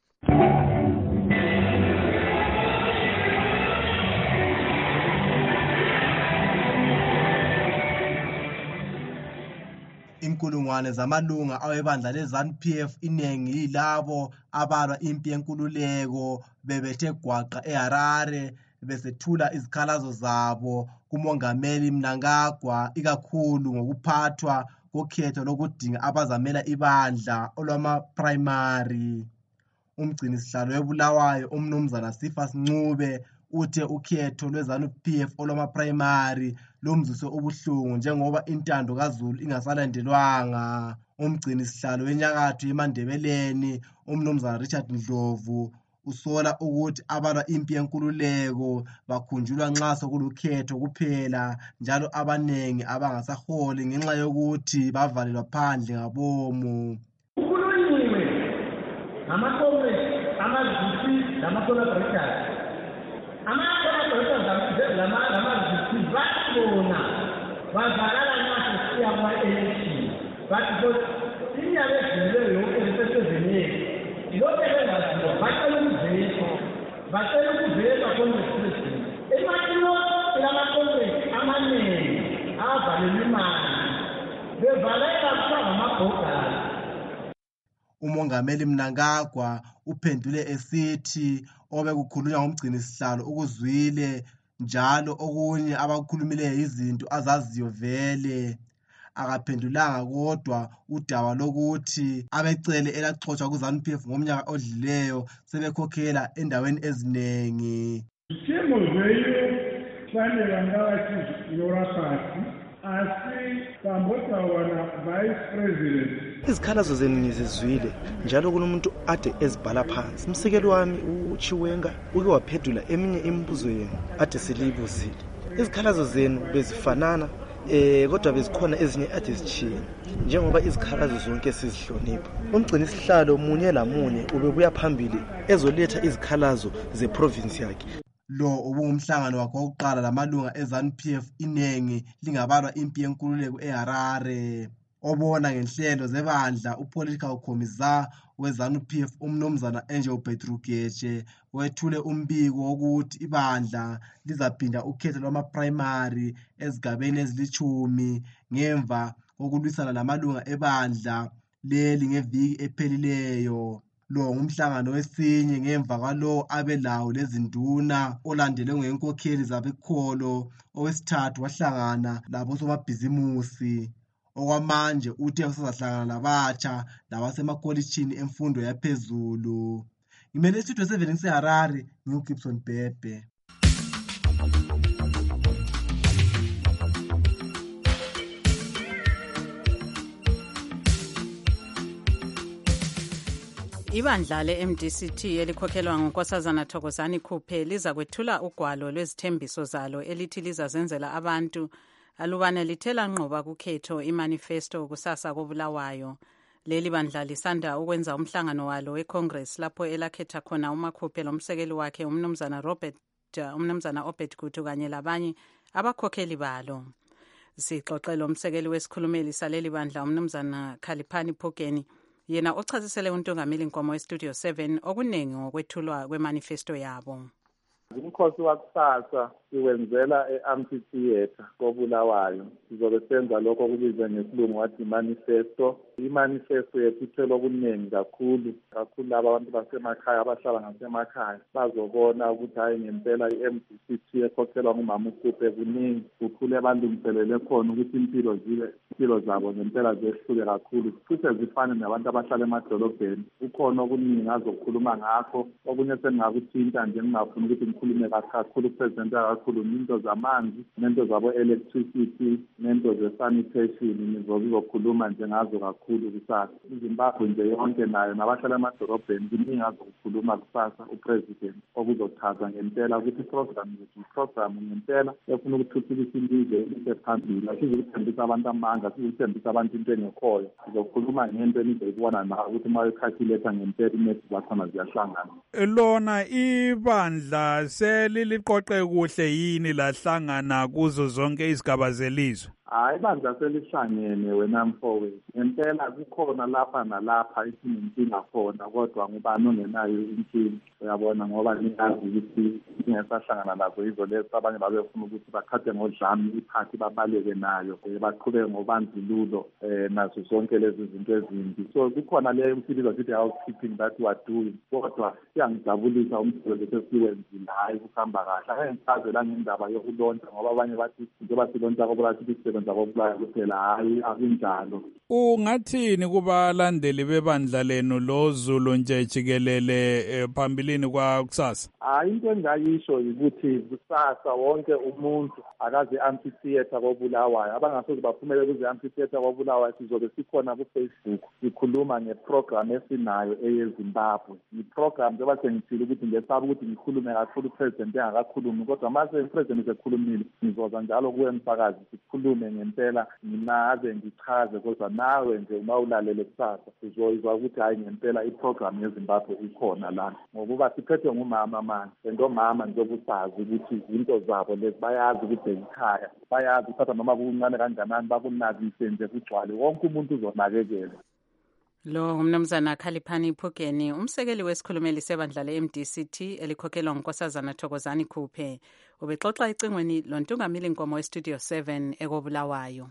Inkulungwane zamalunga awebandla leZANU-PF inengi yilabo abalwa impi yenkululeko bebethe gwaqa eHarare besethula izikhalazo zabo kumongameli Mnangagwa ikakhulu ngokuphathwa kokhetho lokudinga abazamela ibandla olwama-primary. Umgcini sihlalo weBulawayo umnumzana Sifas Ncube uthe ukhetho lweZANU-PF olwama-primary lumziswe ubuhlungu njengoba intando kaZulu ingasalandelwanga. Umgcini sihlalo wenyakatho yeMandebeleni umnumzana Richard Ndlovu usola ukuthi abalwa impi yenkululeko bakhunjulwa nxa sokulukhetho kuphela njalo abanengi abangasaholi ngenxa yokuthi bavalelwa phandle ngabomu. Ukhulunyiwe ngamakomrade amazisi lama-collaborators lamazisi bakhona bazakala naso siya kwa-election bathi inyaka edlulileyo yonke lesesezeni yethu ilokhu bengaziwa bacela ukuvela congress president emakilo elamacongress amaningi avalelwa imali bevalela kuthiwa ngamabhogari. Umongameli Mnangagwa uphendule esithi obekukhulunywa ngumgcini sihlalo ukuzwile njalo okunye abakukhulumileyo izinto azaziyo vele. Akaphendulanga kodwa udaba lokuthi abecele elaxotsha kuZANU-PF ngomnyaka odlileyo sebekhokhela endaweni ezinengi. Isimo zveyo sanele ngavathi norapati asi sambotsa wana vice president. Izikhalazo zenu ngizizwile njalo kunomuntu ade ezibhala phansi. Umsekeli wami uChiwenga uke waphendula eminye imibuzo yenu ade silibuzile. Izikhalazo zenu bezifanana kodwa bezikhona ezinye ade zitshiye njengoba izikhalazo zonke sizihlonipha. Umgcini sihlalo munye lamunye ubebuya phambili ezoletha izikhalazo zeprovince yakhe. Lo ubungumhlangano wakhe wokuqala lamalunga eZANU-PF inengi lingabalwa impi yenkululeko eHarare. Obona ngenhlelo zebandla upolitical commissar weZANU-PF umnumzana Angel Petrugeche wethule umbiko wokuthi ibandla lizaphinda ukhetho lwama-primary ezigabeni ezili-10 ngemva kokulwisana lamalunga ebandla leli ngeviki ephelileyo. Lo ngumhlangano wesinye ngemva kwalowo abelawo lezinduna olandelwe ngenkokheli zabekholo. Owesithathu wahlangana labosomabhizimusi. Okwamanje uthe usazahlangana labatsha labasemakolitshini emfundo yaphezulu. Ngimele isitudio 7 ngiseHarare, nginguGibson Bhebhe. Ibandla le-MDCT elikhokhelwa nguNkosazana Thokozani Khuphe liza kwethula ugwalo lwezithembiso zalo elithi lizazenzela abantu alubane lithela nqoba kukhetho imanifesto kusasa koBulawayo. Leli bandla lisanda ukwenza umhlangano walo weCongress lapho elakhetha khona uMakhuphe lomsekeli wakhe umnumzana Obed Gutu kanye labanye abakhokheli balo. Sixoxela umsekeli wesikhulumeli saleli bandla umnumzana Khaliphani Phukeni, yena ochasisele uNtungameli Nkomo weStudio 7 okunengi ngokwethulwa kwemanifesto yabo. Umkhosi wakusasa siwenzela e-amphitheatre koBulawayo. Sizobe senza lokho okubizwa ngesilungu wathi manifesto. Imanifesto yethu ithela okuningi kakhulu laba abantu basemakhaya abahlala ngasemakhaya bazobona ukuthi hayi ngempela i-MDCT ekhokhelwa ngumama uKhuphe kuningi kukhule balungiselele khona ukuthi impilo zabo ngempela zehluke kakhulu futhi zifane nabantu abahlala emadolobheni. Kukhona okuningi azokhuluma ngakho, okunye sengakuthinta nje ngingafuni ukuthi ngikhulume kakhulu president akakhuluma into zamanzi nento zabo electricity nento ze-sanitation nizokhuluma nje ngazo kakhulu kusasa. iZimbabwe nje yonke nayo nabahlala emadolobheni kuningi azokukhuluma kusasa upresident okuzochaza ngempela ukuthi iprogram ngempela efuna ukuthuthukisa ilizwe elise phambili. Asizukuthembisa abantu amanga, asizukuthembisa abantu into engekhoyo. Sizokhuluma ngento enizoyibona nayo ukuthi uma ukhakhiletha ngempela imethi zakhona ziyahlangana. Lona ibandla seliliqoqe kuhle yini lahlangana kuzo zonke izigaba zelizwe? Ibandla selihlangene wena mfowethu. Ngempela kukhona lapha nalapha isinenkinga khona kodwa ngubani ongenayo inkinga. Uyabona ngoba ningazi ukuthi singasahlangana nazo izo lezo abanye babefuna ukuthi bakhathe ngodlame iphathi babaleke nayo baqhubeke ngobandlululo nazo zonke lezi zinto ezimbi. So kukhona leyo umsebenzi ukuthi housekeeping that we are doing. Kodwa siyangijabulisa umsebenzi esiwenzile hayi kuhamba kahle. Angenzazela ngendaba yokulonta ngoba abanye bathi njengoba silonta kobulasiphi zabobulayo kuphela hayi akunjalo. Ungathini kubalandeli bebandla lenu lo Zulu nje jikelele phambilini kwa kusasa? Into engayisho ukuthi kusasa wonke umuntu akaze amphitheatre koBulawayo abangasoze baphumelele kuze amphitheatre koBulawayo sizobe sikhona kuFacebook sikhuluma ngeprogram esinayo eyeZimbabwe. Iprogram njengoba sengithile ukuthi ngesaba ukuthi ngikhulume kakhulu president engakakhulumi kodwa mase president esekhulumile ngizoza njalo kuwe mfakazi sikhulume ngempela nginaze ngichaze kodwa nawe nje uma ulalele kusasa uzoyizwa ukuthi hayi ngempela iprogram yeZimbabwe ikhona la ngoba siphethwe ngumama manje entomama njengoba usazi ukuthi into zabo lezi bayazi ukuthi ekhaya bayazi ukuthi noma kuncane kanganani bakunakise nje kugcwale wonke umuntu uzonakekela. Lo umnumzana Khaliphani Phukeni umsekeli wesikhulumeli sebandla le-MDCT elikhokhelwa nguNkosazana Thokozani Khuphe ubexoxa icingweni loNtungameli Nkomo weStudio 7 ekoBulawayo.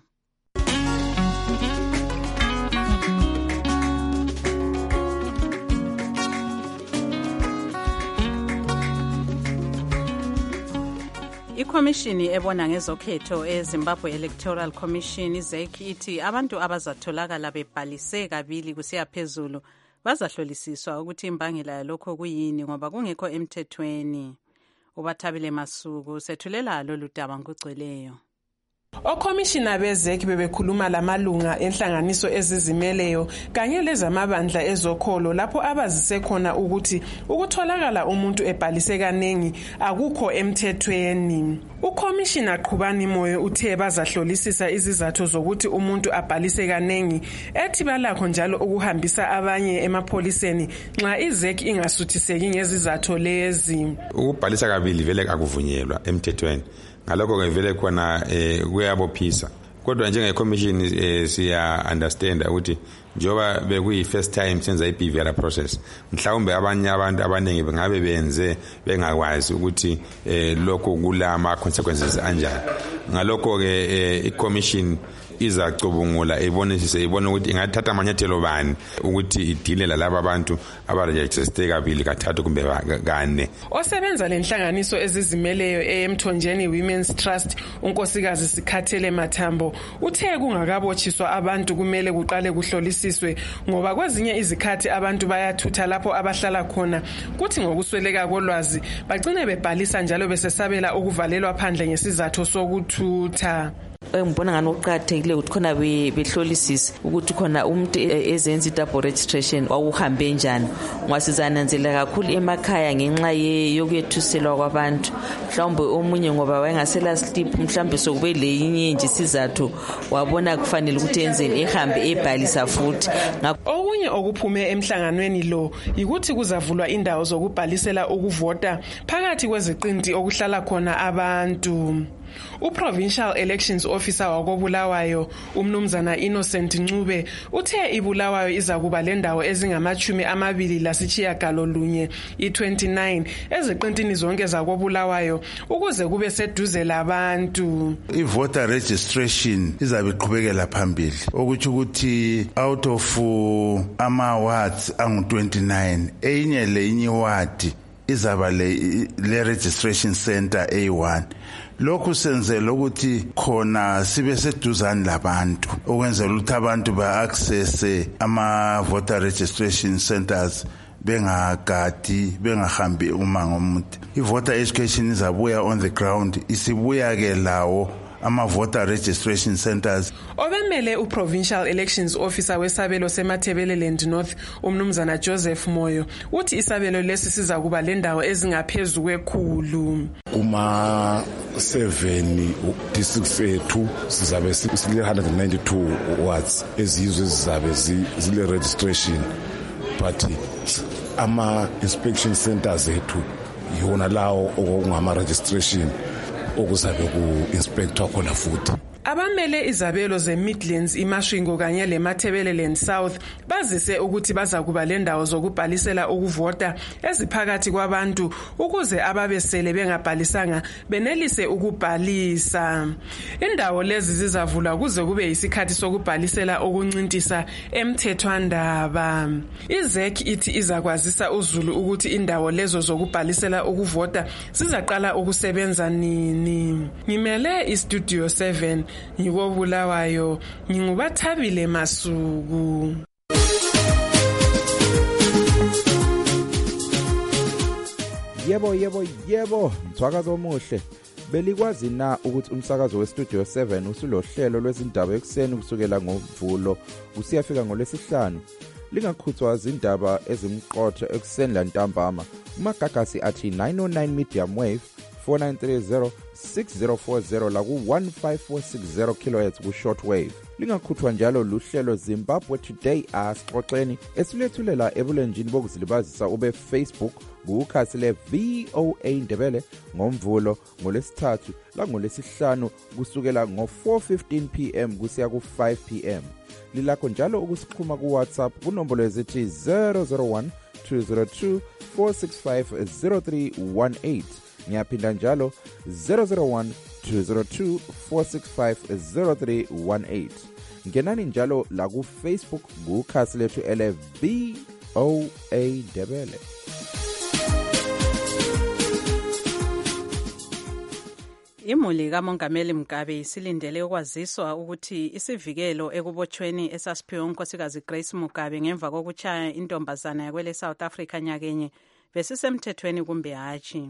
Ikhomishini ebona ngezokhetho eZimbabwe Electoral Commission iZEC ithi abantu abazatholakala bebhalise kabili kusiya phezulu bazahlolisiswa ukuthi imbangela yalokho kuyini ngoba kungekho emthethweni. Ubathabile Masuku sethulela lolu daba ngokugcweleyo. Okhomishina bezek bebekhuluma lamalunga enhlanganiso ezizimeleyo kanye lezamabandla ezokholo lapho abazise khona ukuthi ukutholakala umuntu ebhalise kanengi akukho emthethweni. Ukhomishina Qhubani Moyo uthe bazahlolisisa izizathu zokuthi umuntu abhalise kanengi, ethi balakho njalo ukuhambisa abanye emapholiseni nxa izek ingasuthiseki ngezizathu lezi. Ukubhalisa kabili vele akuvunyelwa emthethweni. Ngalokho ke vele khona kuyabophisa. Kodwa njengecommission siya understand ukuthi njoba bekuyi first time senza iBVR process, mhlawumbe abanye abantu abaningi bengabe benze bengakwazi ukuthi lokho kulama consequences anjani. Ngalokho ke icommission izacubungula ibone ukuthi ingathatha amanyathelo bani ukuthi idile lalabo abantu abaregister kabili kathathu kumbe kane. Osebenza lenhlanganiso ezizimeleyo eMthonjeni Women's Trust unkosikazi Sikhathele Mathambo uthe kungakabotshiswa abantu kumele kuqale kuhlolisiswe ngoba kwezinye izikhathi abantu bayathutha lapho abahlala khona kuthi ngokusweleka kolwazi bagcine bebhalisa njalo besesabela ukuvalelwa phandle ngesizathu sokuthutha. Ngibona ngani uqhathekile ukuthi khona behlolisisa ukuthi khona umuntu ezenza double registration wawuhambe njani. Ngasizananzela kakhulu emakhaya ngenxa yokuyethuselwa kwabantu. Mhlawumbe omunye ngoba wayengasela slip mhlawumbe sokube leyinye nje isizathu wabona kufanele ukuthi enzeni ehambe ebhalisa futhi. Okunye okuphume emhlanganweni lo ukuthi kuzavulwa indawo zokubhalisela ukuvota phakathi kweziqinti okuhlala khona abantu. Provincial Elections Officer wakoBulawayo umnumzana Innocent Ncube uthe iBulawayo izakuba lendawo ezingama-29 i-29 eziqintini zonke zakoBulawayo ukuze kube seduze labantu. I-voter registration izabe iqhubekela phambili okuthi ukuthi out of ama-wards angu-29 enye ward izaba le registration center A1. Lokhu senzela ukuthi khona sibe seduzane labantu ukwenzela ukuthi abantu ba-access ama-voter registration centers bengahambi umango omude. I-voter education izabuya on the ground, isibuya ke lawo ama-voter registration centers. Obemele uProvincial Elections Officer wesabelo seMatabeleland North umnumzana Joseph Moyo uthi isabelo lesi siza kuba lendawo ezingaphezulu kwekhulu. Kuma 7 districts ethu sizabe sile 192 wards ezizwe zizabe zile registration, but ama inspection centers ethu yona lawo okungama registration okuzabe ku-inspector khona futhi. Abamele izabelo ze-Midlands, iMashingo kanye le-Matabeleland South bazise ukuthi baza kuba lendawo zokubhalisela ukuvota eziphakathi kwabantu ukuze ababesele bengabhalisanga benelise ukubhalisa. Indawo lezi zizavulwa kuze kube yisikhathi sokubhalisela ukuncintisa emthethwandaba. IZEC ithi izakwazisa uZulu ukuthi indawo lezo zokubhalisela ukuvota zizaqala ukusebenza nini. Ngimele iStudio 7 ngikoBulawayo, nginguBathabile Masuku. Yebo, mthwakazo omuhle. Belikwazi na ukuthi umsakazo weStudio 7 usulohlelo lwezindaba ekseni kusukela ngoMvulo usiyafika ngoLwesihlanu? Lingakhuthwa izindaba ezimqotho ekseni lantambama. Umagagasi athi 909 medium wave 4930 6040 la ku-15460 kHz ku-shortwave. Lingakhuthwa njalo luhlelo Zimbabwe Today asixoxeni esilethulela ebulenjini bokuzilibazisa ube-Facebook kukhasi le-VOA Ndebele ngoMvulo ngoLwesithathu langoLwesihlanu kusukela ngo-4:15 PM kusiya ku-5 PM. Lilakho njalo ukusixhuma kuWhatsApp kunombolo ezithi 001 202 465 0318. Ngiyaphinda njalo 001 202 465 0318. Ngenani njalo la ku Facebook kukhasi lethu ele-VOA Ndebele. Imuli kaMongameli Mugabe isilindele ukwaziswa ukuthi isivikelo ekubotshweni esasiphiwe unkosikazi Grace Mugabe ngemva kokuchaya intombazana yakwele South Africa nyakenye besisemthethweni kumbe hatshi.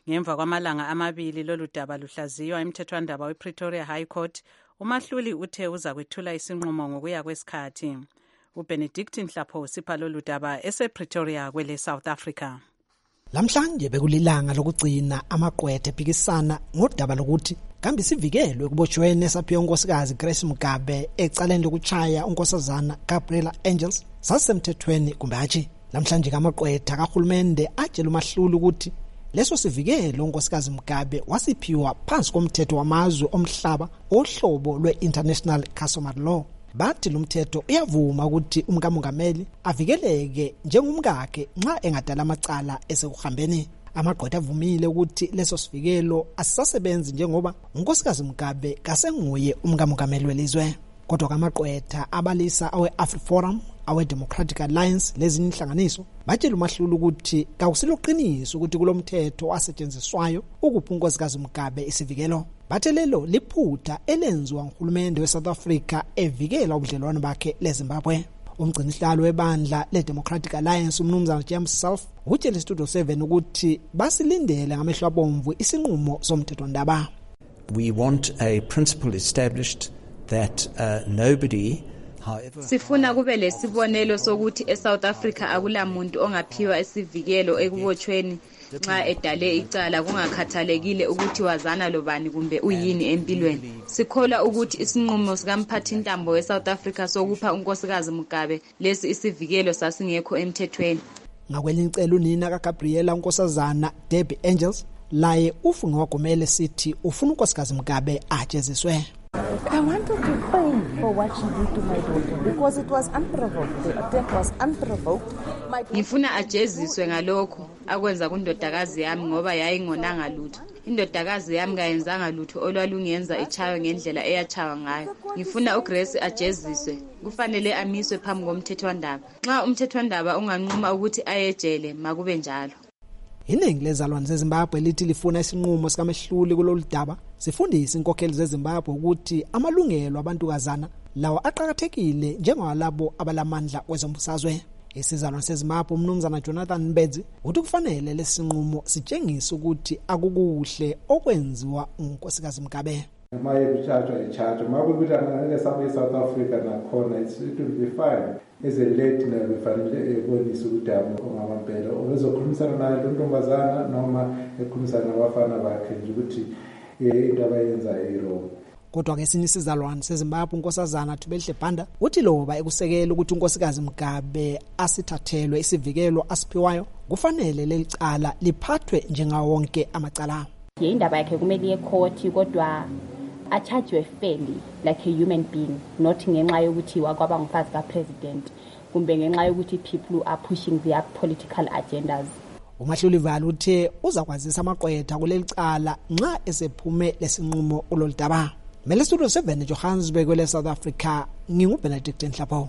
Ngemva kwamalanga amabili lolu daba luhlaziywa emthethwandaba wePretoria High Court, uMahluli uthe uza kwethula isinqumo ngokuya kwesikhathi. uBenedict Nhlapho sipha lolu daba esePretoria kwele South Africa. Lamhlanje bekulilanga lokugcina amaqwethe ephikisana ngodaba lokuthi kambe sivikelwe kubotshweni esaphiwe unkosikazi Grace Mugabe ecaleni lokuchaya unkosazana Gabriella Angels sasemthethweni kumbe hatshi. Lamhlanje amaqwethe kahulumende atshela uMahluli ukuthi leso sivikelo unkosikazi Mugabe wasiphiwa phansi komthetho wamazwe omhlaba ohlobo lwe-International Customary Law. Bathi lumthetho uyavuma ukuthi umkamongameli avikeleke njengomkakhe nxa engadala amacala esekuhambeni. Amaqwetha avumile ukuthi leso sivikelo asisasebenzi njengoba unkosikazi Mugabe kasenguye umkamongameli welizwe. Kodwa amaqwetha abalisa awe-AfriForum, awe-Democratic Alliance lezinye inhlanganiso batshela uMahluli ukuthi kakusiloqiniso ukuthi kulomthetho wasetshenziswayo ukupha unkosikazi Mugabe isivikelo. Bathe lelo liphutha elenziwa nguhulumende weSouth Africa evikela ubudlelwano bakhe leZimbabwe. Umgcinisihlalo webandla le-Democratic Alliance umnumzana James Self utshele iStudio 7 ukuthi basilindele ngamehlo abomvu isinqumo somthethwandaba. We want a principle established that nobody, however, sifuna kube lesibonelo sokuthi eSouth Africa akulamuntu ongaphiwa isivikelo ekubotshweni nxa edale icala kungakhathalekile ukuthi wazana lobani kumbe uyini empilweni. Sikholwa ukuthi isinqumo sikamphathintambo weSouth Africa sokupha unkosikazi Mugabe lesi isivikelo sasingekho emthethweni. Ngakwelinye icala unina kaGabriella unkosazana Debbie Angels laye ufunga wagomele sithi ufuna unkosikazi Mugabe ajeziswe. I wanted to pay for what she did to my daughter because it was unprovoked. The attack was unprovoked. Ngifuna ajeziswe ngalokho akwenza kundodakazi yami ngoba yayingonanga lutho. Indodakazi yami kayenzanga lutho olwalungenza ichawe ngendlela eyachawa ngayo. Ngifuna uGrace ajeziswe. Kufanele amiswe phambi komthethwandaba. Nxa umthethwandaba unganquma ukuthi ayejele makube njalo. Iningi lezalwane zeZimbabwe lithi lifuna isinqumo sikaMahluli kulolu daba. Sifundisa inkokheli zeZimbabwe ukuthi amalungelo abantukazana lawa aqhakathekile njengalabo abalamandla kwezombusazwe. Isizalwane seZimbabwe umnumzana Jonathan Mbedzi uthi kufanele lesinqumo sitshengise ukuthi akukuhle okwenziwa unkosikazi Mugabe. Maye kuchatshwa ichatshwa makuthi angeke sabe eSouth Africa nakhona it will be fine. As a late kufanele ebonise ukuthi ongamampela ozokhulumisana naye lontombazana noma ekhulumisana nabafana bakhe nje ukuthi into abayenza iro. Kodwa ke esinye isizalwane seZimbabwe unkosazana Thubelihle Banda uthi loba ekusekela ukuthi unkosikazi Mugabe asithathelwe isivikelo asiphiwayo kufanele lelicala liphathwe njengawo wonke amacala. Indaba yakhe kumele yecourt kodwa achajwe fairly like a human being, not ngenxa yokuthi wakwaba ngumfazi kapresident kumbe ngenxa yokuthi people are pushing their political agendas. uMahluli Vala uthe uzakwazisa amaqwetha kulelicala nxa esephume lesinqumo kulolu daba. Mele Studio 7 Johannesburg kwele South Africa nginguBenedict Nhlapho.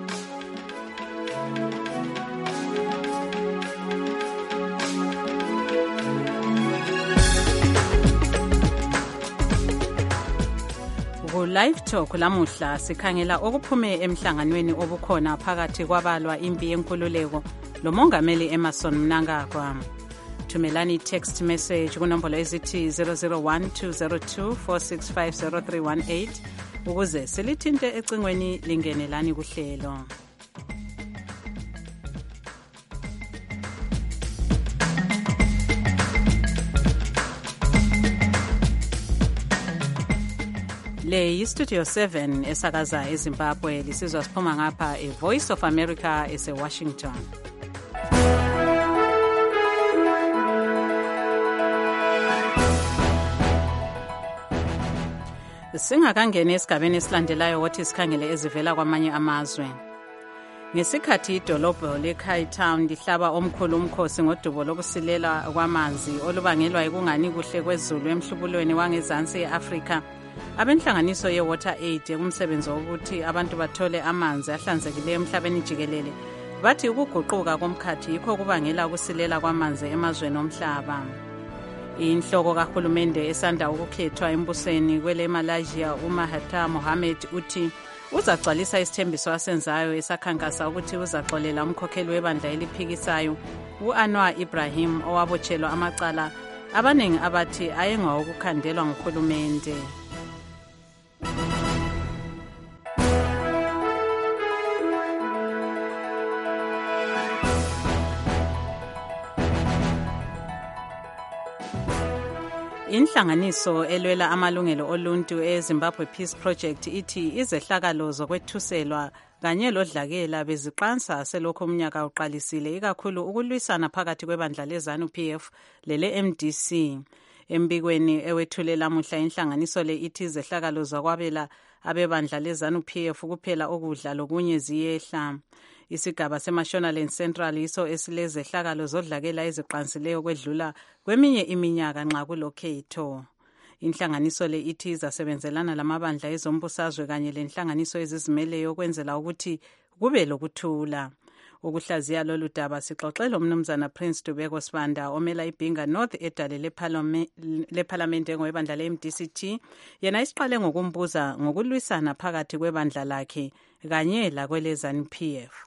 Live Talk lamuhla sikhangela okuphume emhlanganweni obukhona phakathi kwabalwa impi yenkululeko lomongameli Emmerson Mnangagwa. Thumelani text message kunombolo ezithi 0012024650318 ukuze silithinte ecingweni lingenelani kuhlelo. Le yiStudio 7 esakaza eZimbabwe lisizwa siphuma ngapha eVoice of America eseWashington. Singakangena esigabeni esilandelayo wathi sikhangele ezivela kwamanye amazwe. Ngesikhathi idolobho leCape Town lihlaba omkhulu umkhosi ngodubo lokusilela kwamanzi olubangelwa yikungani kuhle kwezulu emhlubulweni wangezansi eAfrika, abenhlanganiso yeWater Aid umsebenzi wokuthi abantu bathole amanzi ahlanzekileyo emhlabeni jikelele bathi ukuguquka komkhathi yikho kubangela ukusilela kwamanzi emazweni omhlaba. Inhloko kahulumende esanda ukukhethwa embusweni kwele Malaysia uMahathir Mohamad uthi uzagcwalisa isithembiso asenzayo esakhankasa ukuthi uzaxolela umkhokheli webandla eliphikisayo uAnwar Ibrahim owabotshelwa amacala abaningi abathi ayengawokukhandelwa nguhulumende. Inhlanganiso elwela amalungelo oluntu eZimbabwe Peace Project ithi izehlakalo zokwethuselwa kanye lodlakela beziqansa selokhu umnyaka uqalisile, ikakhulu ukulwisana phakathi kwebandla leZANU-PF lele-MDC. Embikweni ewethulela muhla inhlanganiso le ithi izehlakalo zakwabela abebandla leZANU-PF kuphela ukudla lokunye ziyehla. Isigaba seMashonaland Central iso esilezehlakalo zodlakela eziqansileyo kwedlula kweminye iminyaka nxa kulokhetho. Inhlanganiso le ithi izasebenzelana lamabandla ezombusazwe kanye lenhlanganiso ezizimeleyo ukwenzela ukuthi kube lokuthula. Ukuhlaziya lolu daba sixoxele umnumzana Prince Dubeko Sibanda omela iBhinga North edale lephalamende ngoibandla le-MDCT. Yena isiqale ngokumbuza ngokulwisana phakathi kwebandla lakhe kanye lakwele ZANU-PF.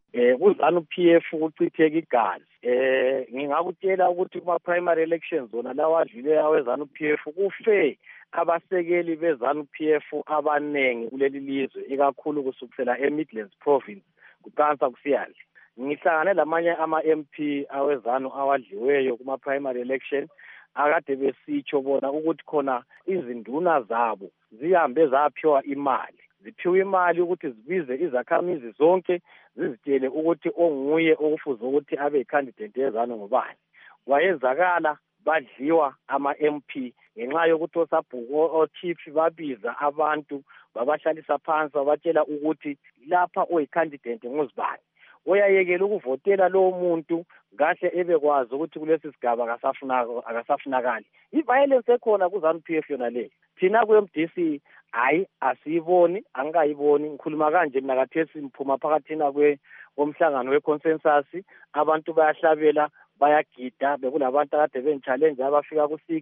KuZANU-PF kuchitheka igazi. Ngingakutshela ukuthi kuma primary elections zona lawa adlule aweZANU-PF kufe abasekeli beZANU-PF abanengi kuleli lizwe, ikakhulu kusukela eMidlands province kuqansa kusiyali. Ngihlangane lamanye ama-MP aweZANU awadliweyo kuma primary election akade besitsho bona ukuthi khona izinduna zabo zihambe zaphiwa imali. Ziphiwe imali ukuthi zibize izakhamizi zonke zizitshele ukuthi onguye okufuze ukuthi abe candidate yeZANU ngubani. Wayenzakala badliwa ama-MP ngenxa yokuthi osabhuku ochief babiza abantu babahlalisa phansi babatshela ukuthi lapha oyicandidate nguzibani. Oyayekela ukuvotela lowo muntu kahle ebekwazi ukuthi kulesi sigaba akasafunakali. I-violence ekhona kuZANU-PF yona le. Thina ku-MDC hayi asiyiboni, angikayiboni. Ngikhuluma kanje mina kathesi mphuma phakathina komhlangano we-consensus, abantu bayahlabela bayagida, bekulabantu akade benchallenge abafika ku6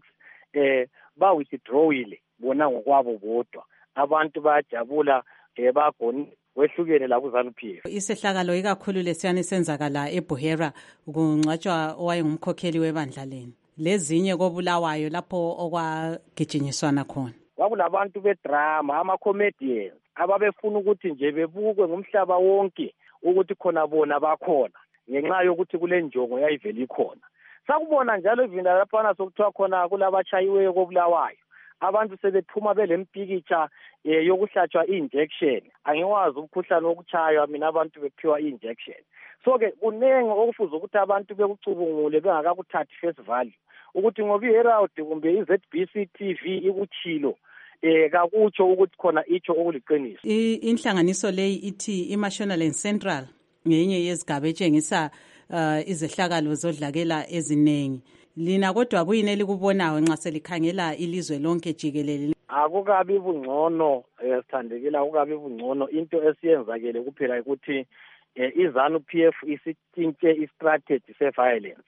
ba-withdrawile bona ngokwabo bodwa. Abantu bayajabula bagoni wehlukene la kuZANU-PF. Isehlakalo ikakhulu lesiyani senzakala eBuhera kungcwatshwa owayengumkhokheli webandla leni. Lezinye kobulawayo lapho okwagijinyiswana khona. Kwakulabantu bedrama, ama-comedians ababefuna ukuthi nje bebukwe ngumhlaba wonke ukuthi khona bona bakhona ngenxa yokuthi kule njongo yayivele ikhona. Sakubona njalo ivinda laphana sokuthiwa khona kulabachayiweyo kobulawayo. Abantu sebephuma belempikitsha yokuhlatshwa i-injection. Angiwazi umkhuhlane wokuchaywa mina abantu bephiwa i-injection. So ke kunenge okufuza ukuthi abantu bekucubungule bengakakuthathi face value ukuthi ngoba iHerald kumbe iZBC TV ikuchilo kakutsho ukuthi khona icho okuliqiniso. Inhlanganiso leyi ithi iMashonaland Central ngenye yezigaba etshengisa izehlakalo zodlakela ezinengi. Lina kodwa kuyini elikubonayo nxa selikhangela ilizwe lonke jikelele? Akukabi bungcono sithandekela, akukabi bungcono. Into esiyenzakele kuphela ukuthi iZANU-PF isitshintshe istrategy se-violence.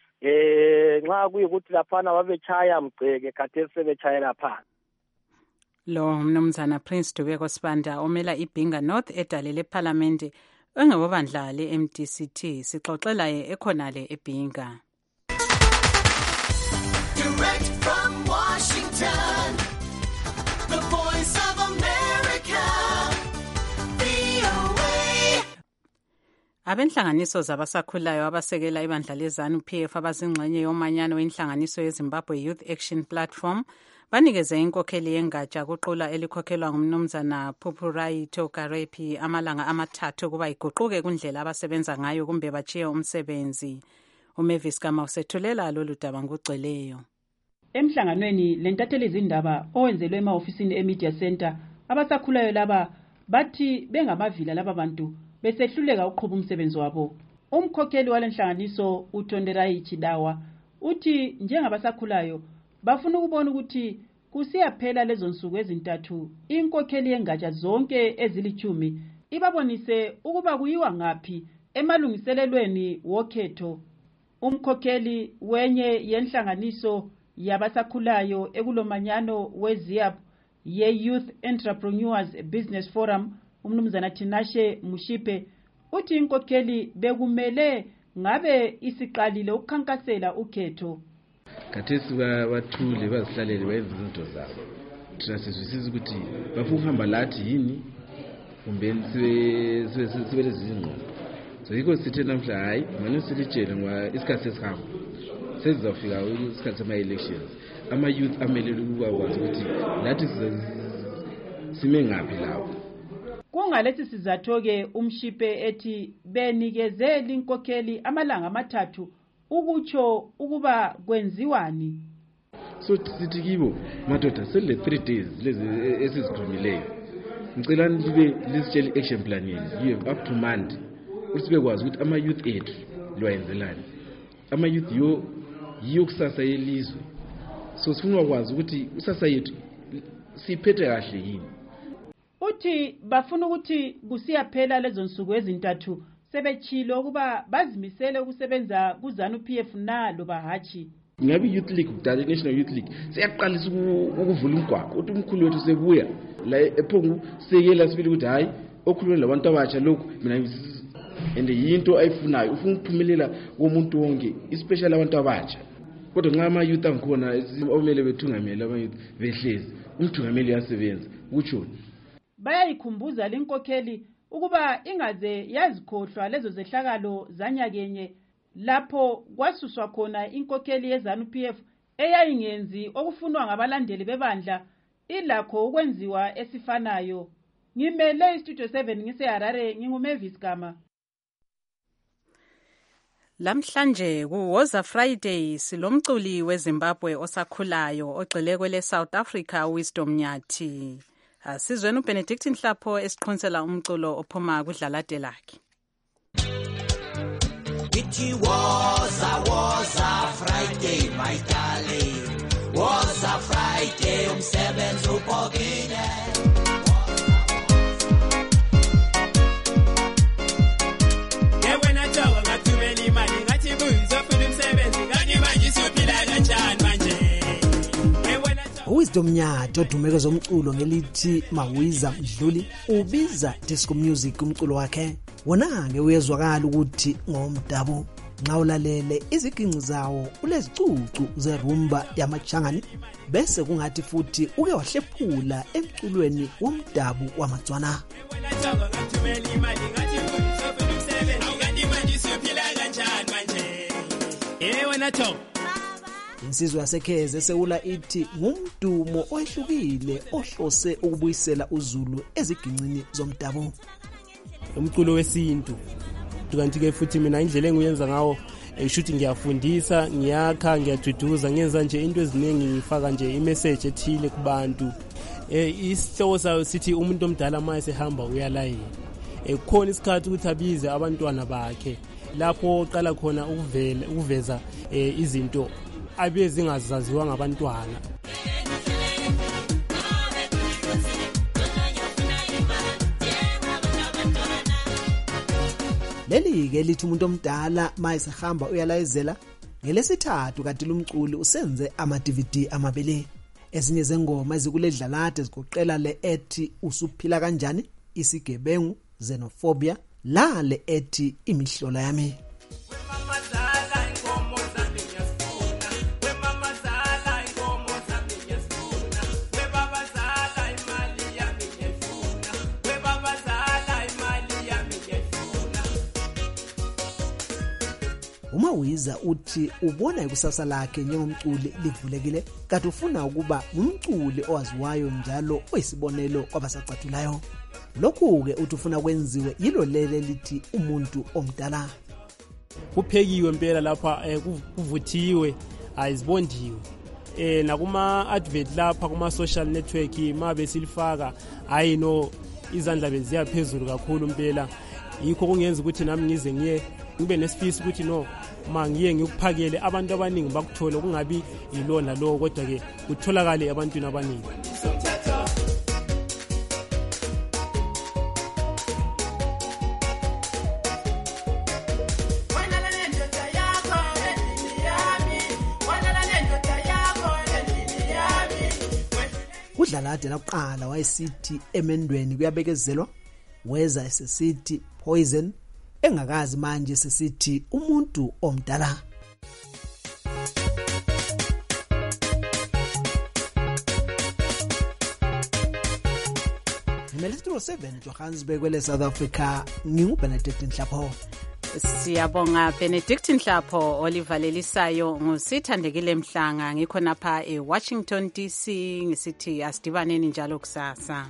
Nxa kuyikuthi laphana babechaya mgceke khathesi sebechayela phansi. Lo mnumzana Prince Dubeko Sibanda omela iBhinga North edale lephalamende engabobandla le-MDCT sixoxela ye ekhonale eBhinga. Direct from Washington, the Voice of America, VOA. Abenhlanganiso zabasakhulayo abasekela ibandla leZANU-PF abazingxenye yomanyano wenhlanganiso yeZimbabwe Youth Action Platform banikeze inkokheli yengatsha kuqula elikhokhelwa ngumnumzana Phuphurayi Tokarepi amalanga amathathu kuba iguquke kundlela abasebenza ngayo kumbe bachiye umsebenzi. uMavis Kama usethulela lolu daba ngugcweleyo. Emhlanganweni lentatheli izindaba owenzelwe ema-ofisini eMedia Center, abasakhulayo laba bathi bengamavila laba bantu besehluleka ukuqhuba umsebenzi wabo. Umkhokheli walenhlanganiso uTonderayi Chidawa uthi njengabasakhulayo bafuna ukubona ukuthi kusiyaphela lezo nsuku ezintathu inkokheli yengatsha zonke ezili10 ibabonise ukuba kuyiwa ngaphi emalungiselelweni wokhetho. Umkhokheli wenye yenhlanganiso yabasakhulayo ekulomanyano weZIAP ye-Youth Entrepreneurs Business Forum, umnumzana Tinashe Mushipe uthi inkokheli bekumele ngabe isiqalile ukukhankasela ukhetho. khathesi bathule bazihlalele bayenza izinto zabo. Thina sizwisisa ukuthi bafuna ukuhamba lathi yini kumbe sibe lezingqondo. So yikho sithi namhla hayi manje silitshele ngoba isikhathi sesihamba sesizofika isikhathi sama-elections. Ama-youth amelele ukwazi ukuthi lathi sime ngaphi lapho. Kungalesi sizatho-ke umshipe ethi benikezeli inkokheli amalanga 3 ukutsho ukuba kwenziwani. So sithi kibo madoda sele 3 days lezi esizikhulumileyo. Ngicela libe lisitshela i-action plan yenu up to Monday. Ukuthi bekwazi ukuthi ama-youth ethu lwayenzelani. Ama-youth yiyo kusasa yelizwe. So sifuna ukwazi ukuthi usasa yethu siphethe kahle yini. Uthi bafuna ukuthi kusiyaphela lezo nsuku ezintathu sebechilo ukuba bazimisele ukusebenza kuZANU-PF nalo bahachi. Ngabe youth league kudala national youth league siyaqalisa ukuvula umgwaqo uthi umkhulu wethu sebuya la ephungu sekela sibili ukuthi hayi okhulumela labantu abatsha lokhu mina and yinto ayifunayo ufuna ukuphumelela komuntu wonke especially abantu abatsha. Kodwa nxa ama youth angikhona omele bethungamele ama youth behlezi umthungameli yasebenza kutsho bayayikhumbuza lenkokheli ukuba ingaze yazikhohlwa lezo zehlakalo zanyakenye lapho kwasuswa khona inkokheli yeZANU-PF eyayingenzi okufunwa ngabalandeli bebandla ilakho ukwenziwa esifanayo. Ngimele istudio 7 ngiseHarare nginguMavis Gama. Lamhlanje kuWoza Friday silomculi weZimbabwe osakhulayo ogxile kwele South Africa Wisdom Nyathi. Asizweni uBenedict Nhlapho esiqhonsela umculo ophuma kudlalade lakhe. It was a Friday, my darling. Was a Friday, umsebenzi ubhokile. Yewe nathoka ngathumela imali ngathi buyizofuna umsebenzi kanye manje isiphila kanjani manje. Wisdom Nyathi odumeke zomculo ngelithi Mawiza Mdluli ubiza disco music umculo wakhe. Wona-ke uyezwakala ukuthi ngomdabu nxa ulalele iziginci zawo ulezicucu zerumba yamachangani bese kungathi futhi uke wahlephula emculweni womdabu wamatswana. Insizwa yaseKheze sewula ithi ngumdumo ohlukile ohlose ukubuyisela uZulu ezigincini zomdabu. Umculo wesintu kanti ke futhi mina indlela engiyenza ngawo eshuthi ngiyafundisa ngiyakha ngiyaduduza ngenza nje into eziningi ngifaka nje imessage ethile kubantu. Isihloko sayo sithi umuntu omdala manje sehamba uyalayini. Kukhona isikhathi ukuthi abize abantwana bakhe lapho oqala khona ukuveza izinto abezingazaziwa ngabantwana. Leli-ke lithi umuntu omdala mayesehamba uyalayezela ngelesithathu kanti lumculi usenze ama-DVD amabili. Ezinye zengoma ezikuledlalade zigoqela le ethi usuphila kanjani, isigebengu, xenophobia, le ethi imihlola yami. Umawiza uthi ubona ikusasa lakhe njengomculi livulekile kanti ufuna ukuba umculi owaziwayo njalo oyisibonelo kwabasacathulayo. Lokhu-ke uthi ufuna kwenziwe yilo lele lithi umuntu omdala. Kuphekiwe impela lapha kuvuthiwe ayizibondiwe. Nakuma advert lapha kuma social network mabe silifaka hayi no izandla beziya phezulu kakhulu impela. Yikho kungenza ukuthi nami ngize ngibe nesifisi ukuthi no mangiye ngikuphakele abantu abaningi bakuthola kungabi ilona lo kodwa ke kutholakale abantwini abaningi. Udlalade laqala wayesithi emendweni kuyabekezelwa weza esesithi poison engakazi manje sesithi umuntu omdala. ngimele Studio 7 Johannesburg kwele South Africa, nginguBenedict Nhlapho. Siyabonga Benedict Nhlapho olivalelisayo ngusithandekile Mhlanga ngikhonapha eWashington DC ngisithi asidibaneni njalo kusasa.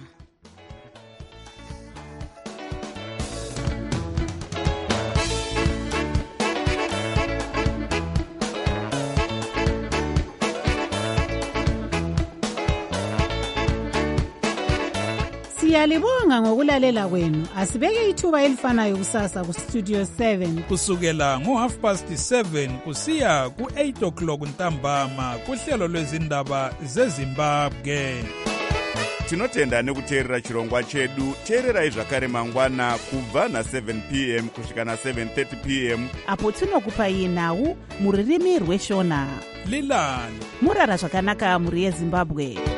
Siyalibonga ngokulalela kwenu. Asibeke ithuba elifanayo kusasa ku Studio 7 kusukela ngo7:30 kusiya ku8:00 ntambama kuhlelo lwezindaba zeZimbabwe. Tinotenda nekuteerera chirongwa chedu. Teererai zvakare mangwana kubva na7 p.m. kusvika na7:30 p.m. apo tinokupai nhau muririmi rweshona. Lilani murara zvakanaka muri yeZimbabwe.